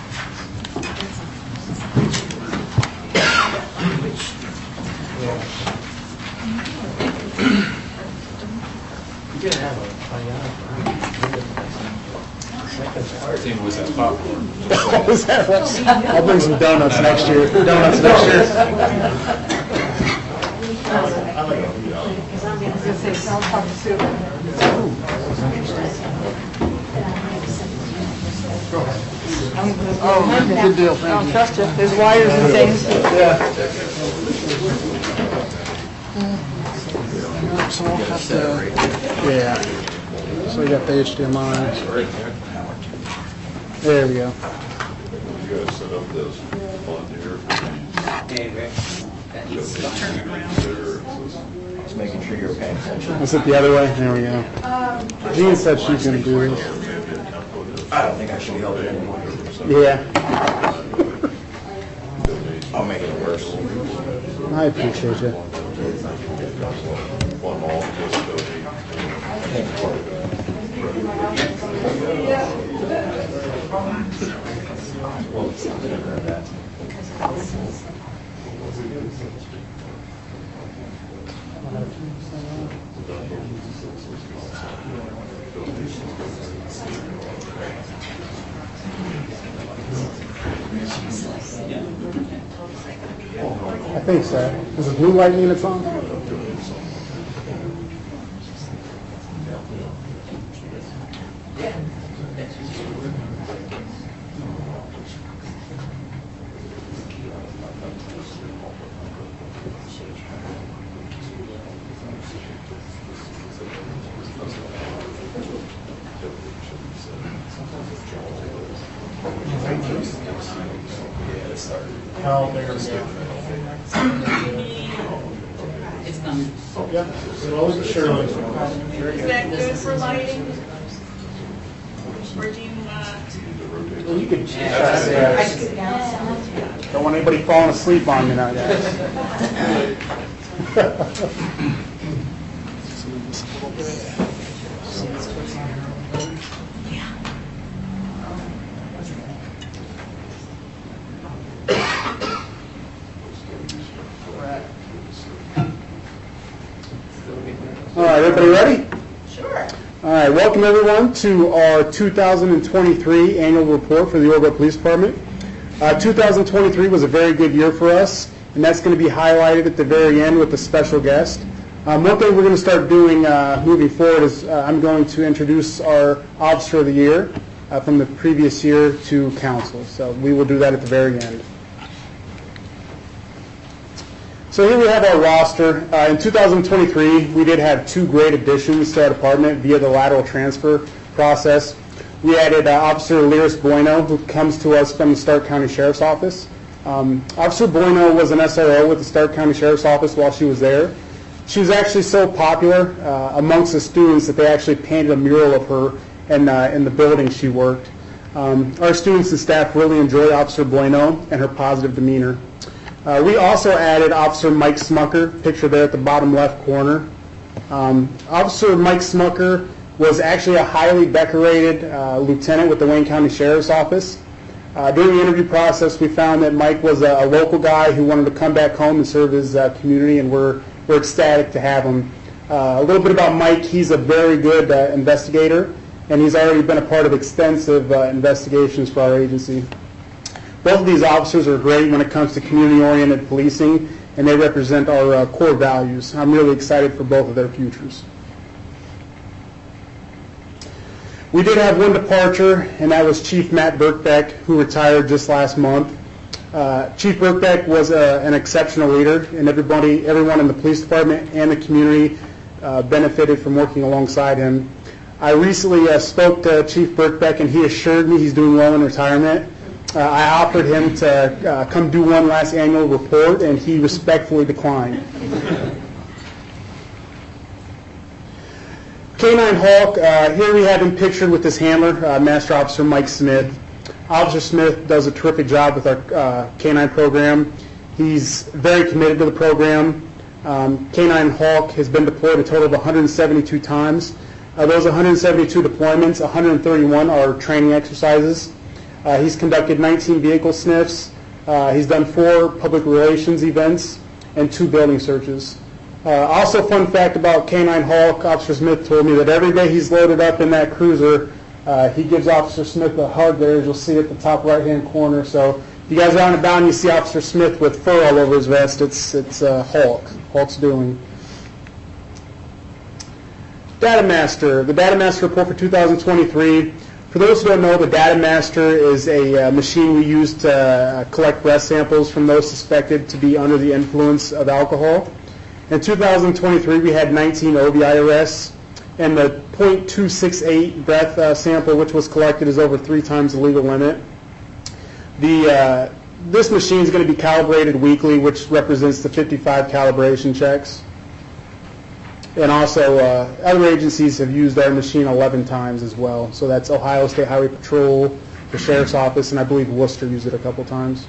Speaker 8: Team was that popcorn.
Speaker 7: I'll bring some donuts next year. Donuts next year. Oh, good deal, thank you.
Speaker 3: I don't trust you. There's wires and things.
Speaker 7: So we'll have to, yeah. So we got the HDMI. There we go.
Speaker 11: You guys set up this on here.
Speaker 5: Just making sure you're paying attention.
Speaker 7: Is it the other way? There we go. Jean said she's going to do this.
Speaker 5: I don't think I should be helping anymore.
Speaker 7: Yeah,
Speaker 5: I'll make it worse.
Speaker 7: I appreciate you.
Speaker 11: One all, just
Speaker 7: I think so. Does the blue light mean it's on?
Speaker 14: How they're,
Speaker 3: It's done.
Speaker 14: yeah, well, Shirley.
Speaker 4: Is that good for lighting? Or do you,
Speaker 15: Well, you could
Speaker 3: I can sit down.
Speaker 15: Don't want anybody falling asleep on me now, guys. All right, everybody ready?
Speaker 3: Sure.
Speaker 15: All right, welcome everyone to our 2023 annual report for the Oroville Police Department. 2023 was a very good year for us, and that's going to be highlighted at the very end with a special guest. One thing we're going to start doing moving forward is I'm going to introduce our Officer of the Year from the previous year to council. So we will do that at the very end. So here we have our roster. In 2023, we did have two great additions to our department via the lateral transfer process. We added Officer Lyris Bueno, who comes to us from the Stark County Sheriff's Office. Officer Bueno was an SRO with the Stark County Sheriff's Office while she was there. She was actually so popular amongst the students that they actually painted a mural of her in the building she worked. Our students and staff really enjoy Officer Bueno and her positive demeanor. We also added Officer Mike Smucker, pictured there at the bottom left corner. Officer Mike Smucker was actually a highly decorated lieutenant with the Wayne County Sheriff's Office. During the interview process, we found that Mike was a local guy who wanted to come back home and serve his community, and we're ecstatic to have him. A little bit about Mike: he's a very good investigator, and he's already been a part of extensive investigations for our agency. Both of these officers are great when it comes to community-oriented policing, and they represent our core values. I'm really excited for both of their futures. We did have one departure, and that was Chief Matt Birkbeck, who retired just last month. Chief Birkbeck was an exceptional leader, and everyone in the police department and the community benefited from working alongside him. I recently spoke to Chief Birkbeck, and he assured me he's doing well in retirement. I offered him to come do one last annual report, and he respectfully declined. K-9 Hawk, here we have him pictured with his handler, Master Officer Mike Smith. Officer Smith does a terrific job with our K-9 program. He's very committed to the program. K-9 Hawk has been deployed a total of 172 times. Those 172 deployments, 131 are training exercises. He's conducted 19 vehicle sniffs. He's done 4 public relations events and 2 building searches. Also, fun fact about K-9 Hawk, Officer Smith told me that every day he's loaded up in that cruiser, he gives Officer Smith a hug there, as you'll see at the top right-hand corner. So if you guys are on and about and you see Officer Smith with fur all over his vest, it's Hawk. Hawk's doing. Data Master. The Data Master report for 2023. For those who don't know, the Data Master is a machine we use to collect breath samples from those suspected to be under the influence of alcohol. In 2023, we had 19 OVI arrests, and the .268 breath sample which was collected is over 3 times the legal limit. This machine is going to be calibrated weekly, which represents the 55 calibration checks. And also, other agencies have used our machine 11 times as well. So that's Ohio State Highway Patrol, the Sheriff's Office, and I believe Worcester used it a couple times.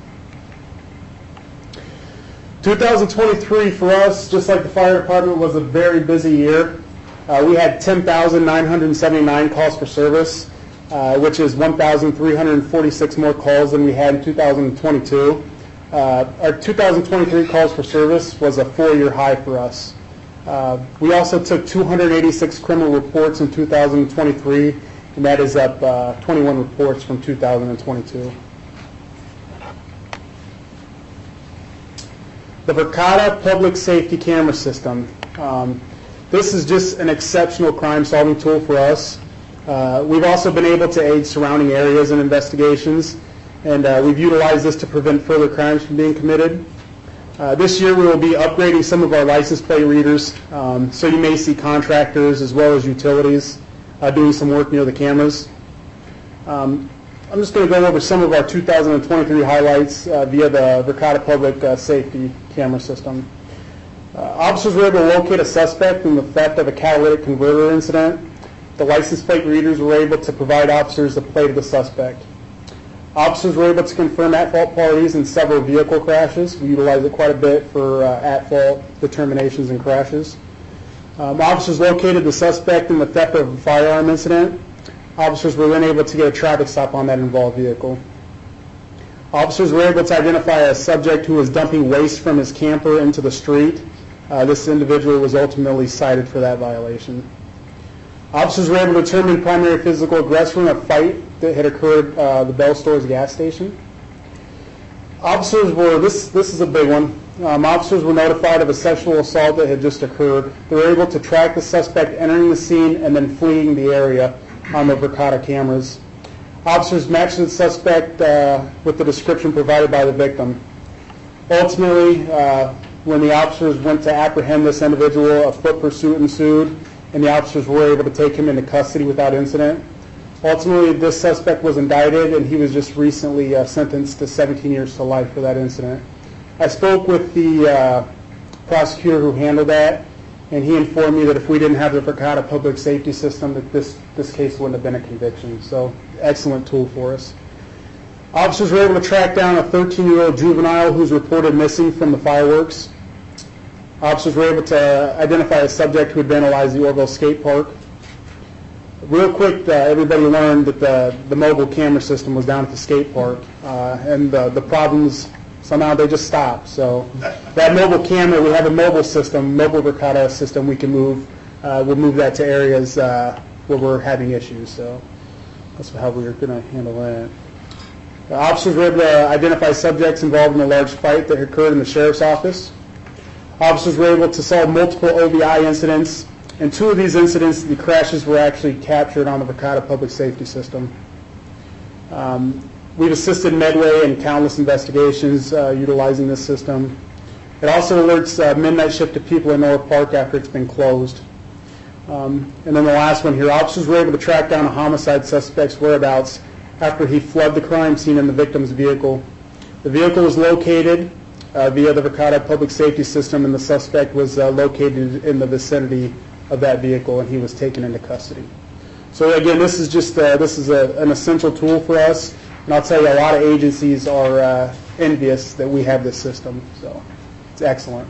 Speaker 15: 2023 for us, just like the fire department, was a very busy year. We had 10,979 calls for service, which is 1,346 more calls than we had in 2022. Our 2023 calls for service was a 4-year high for us. We also took 286 criminal reports in 2023, and that is up 21 reports from 2022. The Verkada Public Safety Camera System. This is just an exceptional crime-solving tool for us. We've also been able to aid surrounding areas in investigations, and we've utilized this to prevent further crimes from being committed. This year we will be upgrading some of our license plate readers, so you may see contractors as well as utilities doing some work near the cameras. I'm just going to go over some of our 2023 highlights via the Verkada Public Safety Camera System. Officers were able to locate a suspect in the theft of a catalytic converter incident. The license plate readers were able to provide officers the plate of the suspect. Officers were able to confirm at-fault parties in several vehicle crashes. We utilize it quite a bit for at-fault determinations and crashes. Officers located the suspect in the theft of a firearm incident. Officers were then able to get a traffic stop on that involved vehicle. Officers were able to identify a subject who was dumping waste from his camper into the street. This individual was ultimately cited for that violation. Officers were able to determine primary physical aggressor in a fight that had occurred at the Bell Stores gas station. Officers were, this is a big one, officers were notified of a sexual assault that had just occurred. They were able to track the suspect entering the scene and then fleeing the area on the Verkada cameras. Officers matched the suspect with the description provided by the victim. Ultimately, when the officers went to apprehend this individual, a foot pursuit ensued, and the officers were able to take him into custody without incident. Ultimately, this suspect was indicted, and he was just recently sentenced to 17 years to life for that incident. I spoke with the prosecutor who handled that, and he informed me that if we didn't have the Verkada Public Safety System, that this case wouldn't have been a conviction. So, excellent tool for us. Officers were able to track down a 13-year-old juvenile who's reported missing from the fireworks. Officers were able to identify a subject who had vandalized the Orville skate park. Real quick, everybody learned that the mobile camera system was down at the skate park, and the problems, somehow they just stopped. So that mobile camera, we have a mobile system, mobile Verkada system we can move. We'll move that to areas where we're having issues. So that's how we're going to handle that. The officers were able to identify subjects involved in a large fight that occurred in the sheriff's office. Officers were able to solve multiple OVI incidents. In 2 of these incidents, the crashes were actually captured on the Verkada Public Safety System. We've assisted Medway in countless investigations utilizing this system. It also alerts midnight shift to people in North Park after it's been closed. And then the last one here, officers were able to track down a homicide suspect's whereabouts after he fled the crime scene in the victim's vehicle. The vehicle was located via the Verkada Public Safety System, and the suspect was located in the vicinity of that vehicle, and he was taken into custody. So again, this is just an essential tool for us, and I'll tell you, a lot of agencies are envious that we have this system. So it's excellent.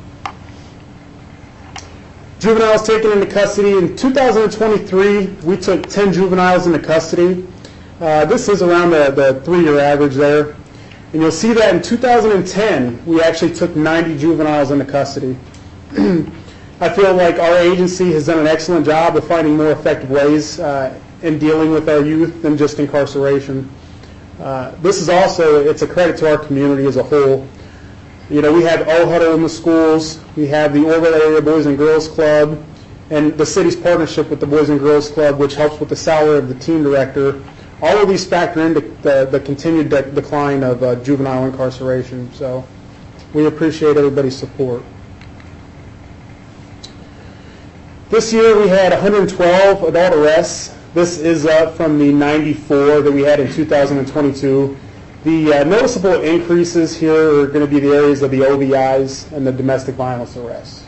Speaker 15: Juveniles taken into custody. In 2023, we took 10 juveniles into custody. This is around the 3-year average there. And you'll see that in 2010, we actually took 90 juveniles into custody. I feel like our agency has done an excellent job of finding more effective ways in dealing with our youth than just incarceration. This is also, it's a credit to our community as a whole. You know, we have O-Huddle in the schools, we have the Orville Area Boys and Girls Club, and the city's partnership with the Boys and Girls Club, which helps with the salary of the team director. All of these factor into the continued decline of juvenile incarceration. So we appreciate everybody's support. This year we had 112 adult arrests. This is up from the 94 that we had in 2022. The noticeable increases here are going to be the areas of the OVIs and the domestic violence arrests.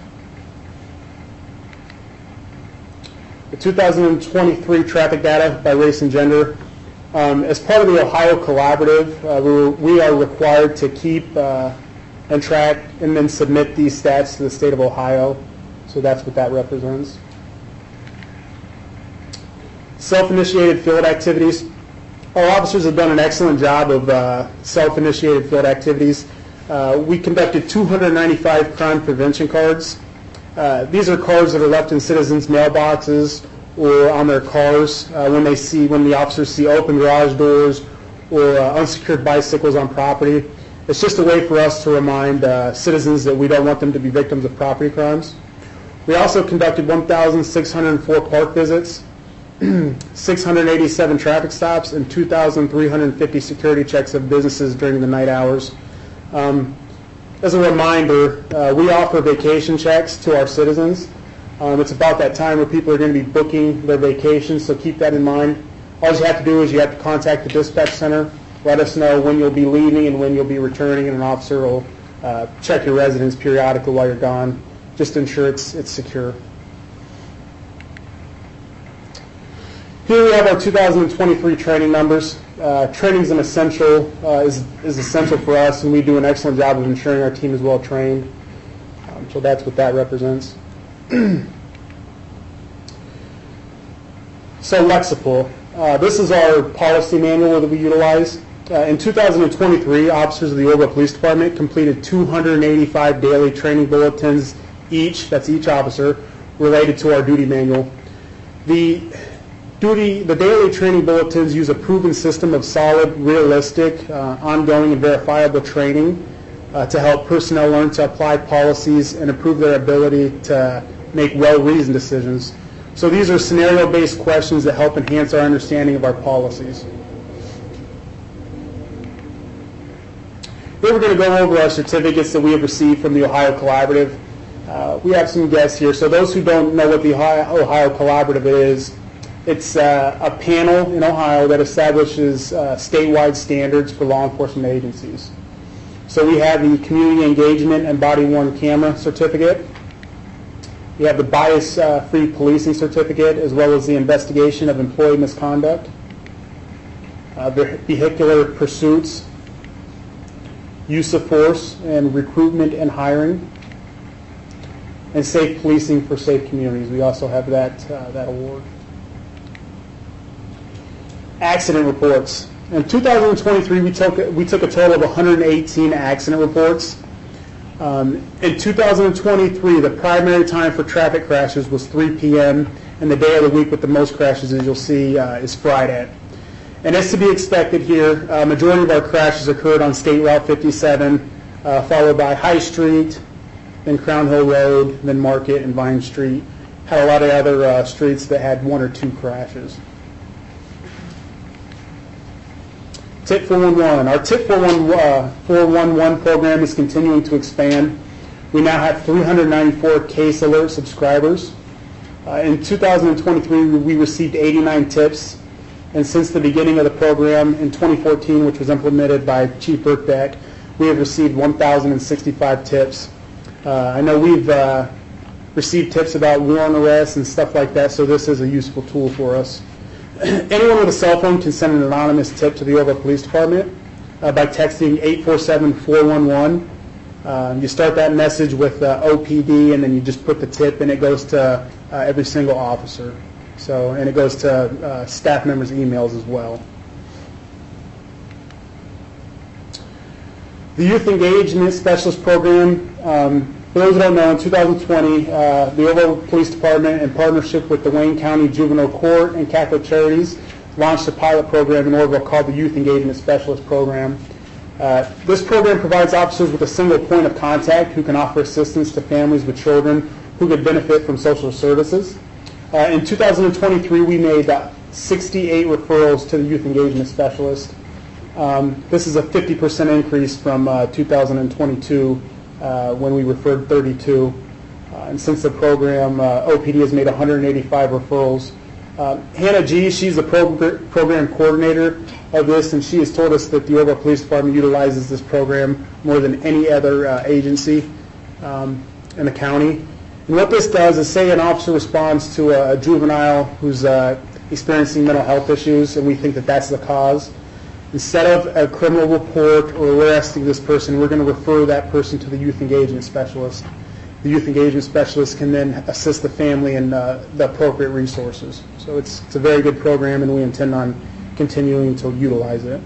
Speaker 15: The 2023 traffic data by race and gender. As part of the Ohio Collaborative, we are required to keep and track and then submit these stats to the state of Ohio. So that's what that represents. Self-initiated field activities. Our officers have done an excellent job of self-initiated field activities. We conducted 295 crime prevention cards. These are cards that are left in citizens' mailboxes or on their cars when the officers see open garage doors or unsecured bicycles on property. It's just a way for us to remind citizens that we don't want them to be victims of property crimes. We also conducted 1,604 park visits, 687 traffic stops, and 2,350 security checks of businesses during the night hours. As a reminder, we offer vacation checks to our citizens. It's about that time where people are going to be booking their vacations, so keep that in mind. All you have to do is you have to contact the dispatch center, let us know when you'll be leaving and when you'll be returning, and an officer will check your residence periodically while you're gone, just to ensure it's secure. Here we have our 2023 training numbers. Training is essential for us, and we do an excellent job of ensuring our team is well trained. So that's what that represents. So Lexipol. This is our policy manual that we utilize. In 2023, officers of the Orville Police Department completed 285 daily training bulletins each, that's each officer, related to our duty manual. The daily training bulletins use a proven system of solid, realistic, ongoing, and verifiable training to help personnel learn to apply policies and improve their ability to make well-reasoned decisions. So these are scenario-based questions that help enhance our understanding of our policies. Here we're going to go over our certificates that we have received from the Ohio Collaborative. We have some guests here. So those who don't know what the Ohio Collaborative is, it's a panel in Ohio that establishes statewide standards for law enforcement agencies. So we have the Community Engagement and Body-Worn Camera Certificate. We have the Bias-Free Policing Certificate, as well as the Investigation of Employee Misconduct, Vehicular Pursuits, Use of Force and Recruitment and Hiring, and Safe Policing for Safe Communities. We also have that award. Accident reports. In 2023, we took a total of 118 accident reports. In 2023, the primary time for traffic crashes was 3 p.m., and the day of the week with the most crashes, as you'll see, is Friday. And as to be expected here, a majority of our crashes occurred on State Route 57, followed by High Street, then Crown Hill Road, then Market and Vine Street. Had a lot of other streets that had 1 or 2 crashes. TIP 411. Our TIP 411 program is continuing to expand. We now have 394 Case Alert subscribers. In 2023, we received 89 tips, and since the beginning of the program in 2014, which was implemented by Chief Burkbeck, we have received 1,065 tips. I know we've received tips about warrant arrests and stuff like that, so this is a useful tool for us. Anyone with a cell phone can send an anonymous tip to the Orville Police Department by texting 847-411. You start that message with OPD, and then you just put the tip, and it goes to every single officer. And it goes to staff members' emails as well. The Youth Engagement Specialist Program. For those who don't know, in 2020, the Orville Police Department, in partnership with the Wayne County Juvenile Court and Catholic Charities, launched a pilot program in Orville called the Youth Engagement Specialist Program. This program provides officers with a single point of contact who can offer assistance to families with children who could benefit from social services. In 2023, we made 68 referrals to the Youth Engagement Specialist. This is a 50% increase from 2022. When we referred 32. And since the program, OPD has made 185 referrals. Hannah G., she's the program coordinator of this, and she has told us that the Orville Police Department utilizes this program more than any other agency in the county. And what this does is, say an officer responds to a juvenile who's experiencing mental health issues, and we think that that's the cause. Instead of a criminal report or arresting this person, we're going to refer that person to the Youth Engagement Specialist. The Youth Engagement Specialist can then assist the family in the appropriate resources. So it's a very good program, and we intend on continuing to utilize it.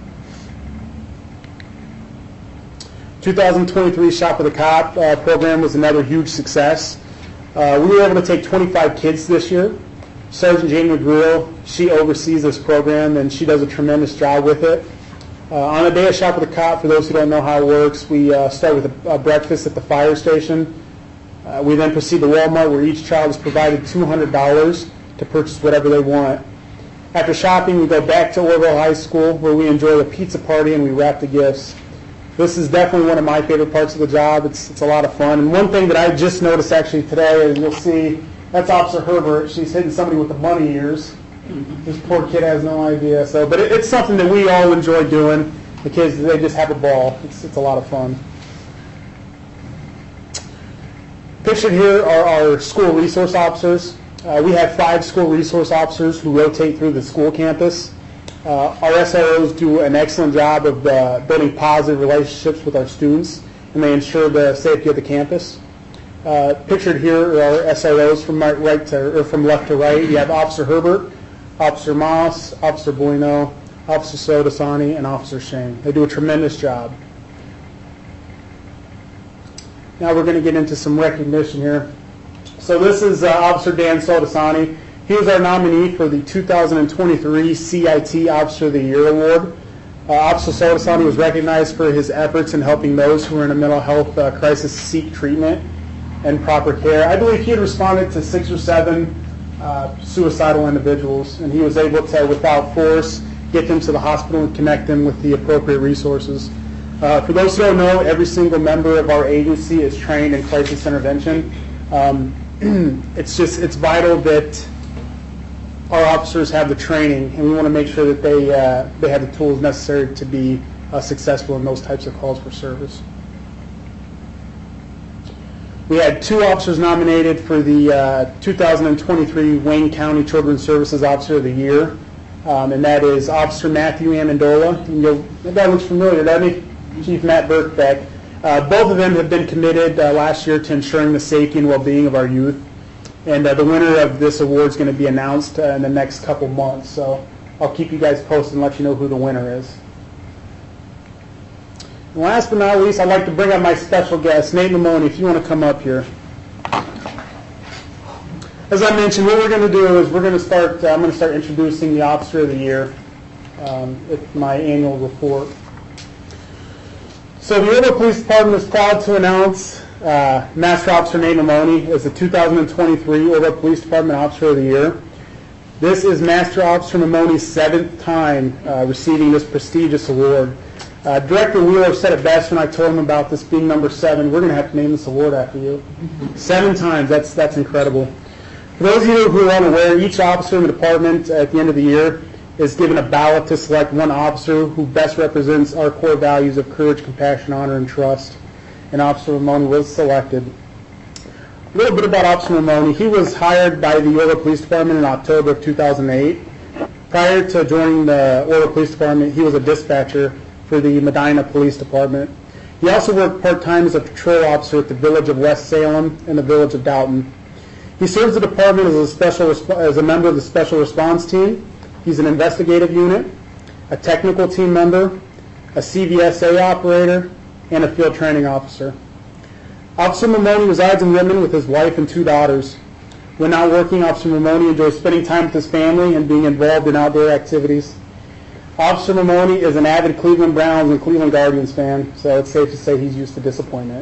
Speaker 15: 2023 Shop with a Cop program was another huge success. We were able to take 25 kids this year. Sergeant Jane McGreal, she oversees this program, and she does a tremendous job with it. On a day of Shop with a Cop, for those who don't know how it works, we start with a breakfast at the fire station. We then proceed to Walmart, where each child is provided $200 to purchase whatever they want. After shopping, we go back to Orville High School, where we enjoy a pizza party and we wrap the gifts. This is definitely one of my favorite parts of the job. It's a lot of fun. And one thing that I just noticed actually today, and you'll see, that's Officer Herbert. She's hitting somebody with the bunny ears. This poor kid has no idea. So, but it's something that we all enjoy doing. The kids, they just have a ball. It's a lot of fun. Pictured here are our school resource officers. We have 5 school resource officers who rotate through the school campus. Our SROs do an excellent job of building positive relationships with our students, and they ensure the safety of the campus. Pictured here are our SROs from from left to right. You have Officer Herbert, Officer Moss, Officer Bueno, Officer Sodasani, and Officer Shane. They do a tremendous job. Now we're going to get into some recognition here. So this is Officer Dan Sodasani. He was our nominee for the 2023 CIT Officer of the Year Award. Officer Sodasani was recognized for his efforts in helping those who are in a mental health crisis seek treatment and proper care. I believe he had responded to 6 or 7 suicidal individuals, and he was able to, without force, get them to the hospital and connect them with the appropriate resources. For those who don't know, every single member of our agency is trained in crisis intervention. It's vital that our officers have the training, and we want to make sure that they have the tools necessary to be successful in those types of calls for service. We had 2 officers nominated for the 2023 Wayne County Children's Services Officer of the Year, and that is Officer Matthew Amendola. That looks familiar, doesn't he? Chief Matt Birkbeck. Both of them have been committed last year to ensuring the safety and well-being of our youth. And the winner of this award is going to be announced in the next couple months. So I'll keep you guys posted and let you know who the winner is. And last but not least, I'd like to bring up my special guest, Nate Mamoni, if you want to come up here. As I mentioned, what we're going to do is I'm going to start introducing the Officer of the Year at my annual report. So the Orville Police Department is proud to announce Master Officer Nate Mamoni as the 2023 Orville Police Department Officer of the Year. This is Master Officer Mamoni's 7th time receiving this prestigious award. Director Wheeler said it best when I told him about this being number 7. We're going to have to name this award after you. 7 times, that's incredible. For those of you who are unaware, each officer in the department at the end of the year is given a ballot to select one officer who best represents our core values of courage, compassion, honor, and trust. And Officer Mamoni was selected. A little bit about Officer Mamoni. He was hired by the Orville Police Department in October of 2008. Prior to joining the Orville Police Department, he was a dispatcher for the Medina Police Department. He also worked part-time as a patrol officer at the village of West Salem and the village of Dalton. He serves the department as a member of the Special Response Team. He's an investigative unit, a technical team member, a CVSA operator, and a field training officer. Officer Mamoni resides in Rittman with his wife and 2 daughters. When not working, Officer Mamoni enjoys spending time with his family and being involved in outdoor activities. Officer Mamoni is an avid Cleveland Browns and Cleveland Guardians fan, so it's safe to say he's used to disappointment.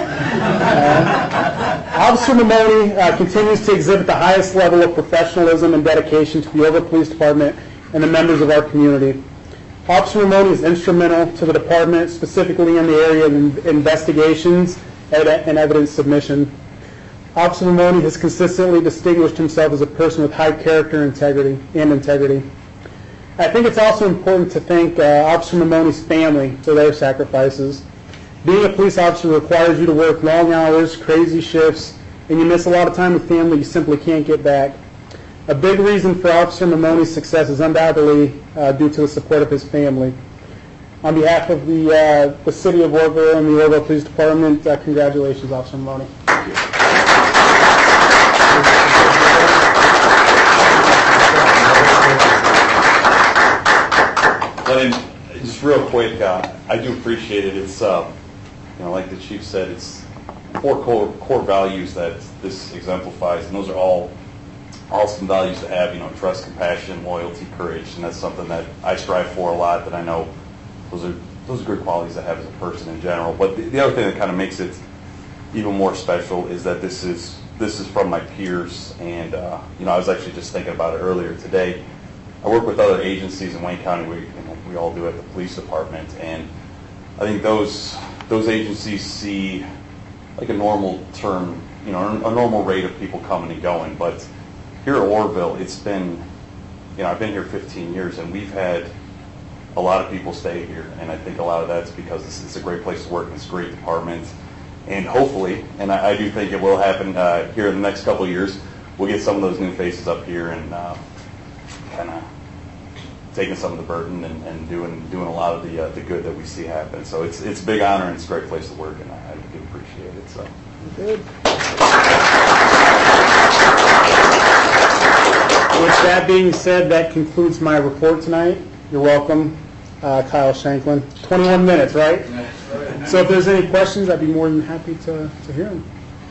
Speaker 15: Officer Mamoni continues to exhibit the highest level of professionalism and dedication to the Orville Police Department and the members of our community. Officer Mamoni is instrumental to the department, specifically in the area of investigations and evidence submission. Officer Mamoni has consistently distinguished himself as a person with high character and integrity. I think it's also important to thank Officer Mamoni's family for their sacrifices. Being a police officer requires you to work long hours, crazy shifts, and you miss a lot of time with family you simply can't get back. A big reason for Officer Mamoni's success is undoubtedly due to the support of his family. On behalf of the City of Orville and the Orville Police Department, congratulations, Officer Mamoni.
Speaker 16: And just real quick, I do appreciate it. It's, like the chief said, it's 4 core values that this exemplifies, and those are all some values to have. Trust, compassion, loyalty, courage, and that's something that I strive for a lot. That I know those are good qualities to have as a person in general. But the other thing that kind of makes it even more special is that this is from my peers, and I was actually just thinking about it earlier today. I work with other agencies in Wayne County. We all do at the police department, and I think those agencies see like a normal term, a normal rate of people coming and going. But here at Orville, it's been I've been here 15 years, and we've had a lot of people stay here, and I think a lot of that's because it's a great place to work, and it's a great department, and hopefully, and I do think it will happen here in the next couple of years, we'll get some of those new faces up here and kind of taking some of the burden and doing a lot of the good that we see happen. So it's a big honor, and it's a great place to work, and I do appreciate it. So.
Speaker 15: Good. With that being said, that concludes my report tonight. You're welcome, Kyle Shanklin. 21 minutes, right? So if there's any questions, I'd be more than happy to hear them.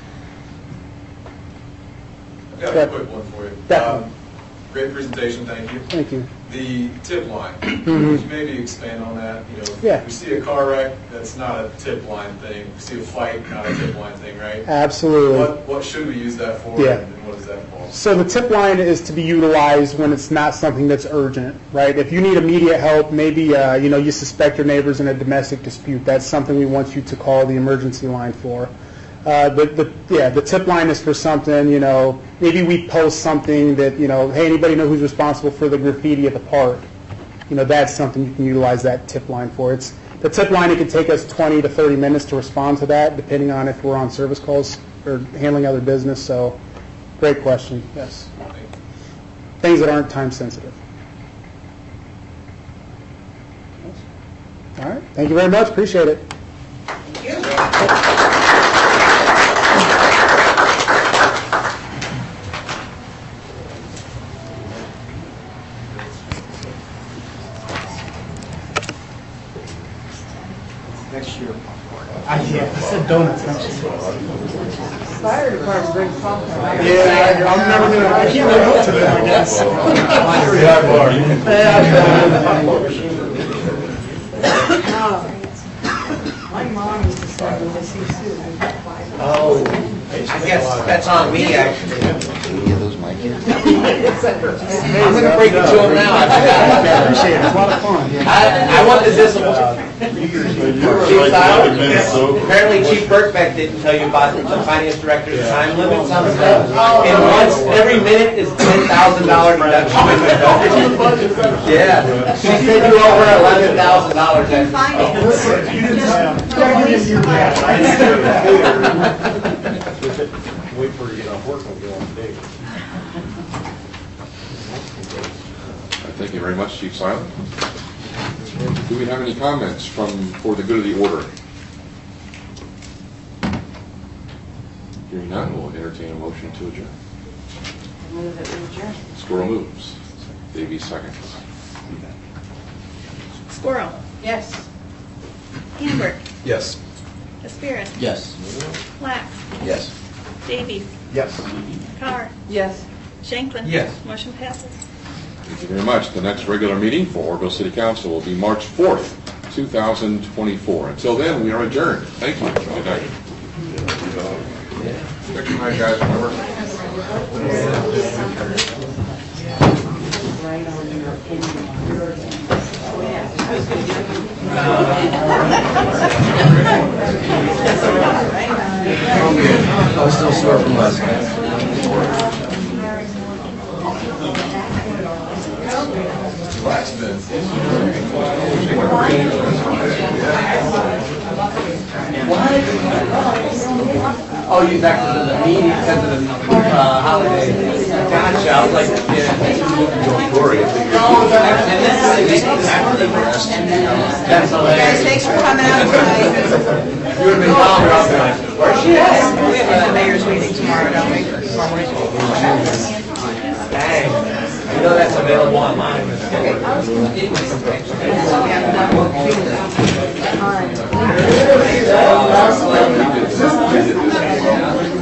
Speaker 8: I've got a quick one for you. Great presentation, thank you.
Speaker 15: Thank you.
Speaker 8: The tip line,
Speaker 15: Mhm.
Speaker 8: could you maybe expand on that?
Speaker 15: Yeah.
Speaker 8: We see a car wreck, that's not a tip line thing. We see a fight, not a tip line thing, right?
Speaker 15: Absolutely.
Speaker 8: What should we use that for,
Speaker 15: Yeah.
Speaker 8: and what does that involve?
Speaker 15: So the tip line is to be utilized when it's not something that's urgent, right? If you need immediate help, maybe you suspect your neighbor's in a domestic dispute, that's something we want you to call the emergency line for. The tip line is for something, maybe we post something that, hey, anybody know who's responsible for the graffiti at the park? That's something you can utilize that tip line for. The tip line, it can take us 20 to 30 minutes to respond to that, depending on if we're on service calls or handling other business. So, great question, yes. Things that aren't time sensitive. All right, thank you very much, appreciate it.
Speaker 7: Next year. I said donuts next year.
Speaker 3: Fire department brings pumpkin.
Speaker 7: Yeah, I'm never going to keep my note to them, I guess.
Speaker 3: My mom used to send me to see Sue.
Speaker 10: Oh, I guess that's on me, actually. I'm going to break it to him now. I
Speaker 15: appreciate it. It's a lot of fun.
Speaker 10: I want the discipline. Chief Sile, apparently Chief Birkbeck didn't tell you about the finance director's time limits on stuff. And once every minute is $10,000 deduction. Yeah. She said you over $11,000.
Speaker 9: Wait for her to get off work and go on date.
Speaker 1: Thank you very much, Chief Silent. Do we have any comments for the good of the order? Hearing none, we'll entertain a motion to adjourn.
Speaker 3: Move it, we adjourn.
Speaker 1: Squirrel moves. Davey seconds.
Speaker 4: Squirrel.
Speaker 3: Yes.
Speaker 4: Hamburg.
Speaker 8: Yes.
Speaker 4: Aspirin.
Speaker 5: Yes.
Speaker 4: Lax.
Speaker 5: Yes.
Speaker 4: Davies.
Speaker 9: Yes.
Speaker 4: Carr.
Speaker 3: Yes.
Speaker 4: Shanklin.
Speaker 9: Yes.
Speaker 4: Motion passes.
Speaker 1: Thank you very much. The next regular meeting for Orville City Council will be March 4th, 2024. Until then, we are adjourned. Thank you. Good night. Good night, guys. Remember?
Speaker 5: I was still sore from last night.
Speaker 10: Oh, you back to the meeting because of the holiday. Gotcha. I was like, yeah. That's hilarious.
Speaker 3: Thanks for coming out tonight.
Speaker 10: You would have been gone, but I was like, where's she at?
Speaker 3: We have a mayor's meeting tomorrow, don't we?
Speaker 10: Dang. You know that's available online.
Speaker 3: Okay.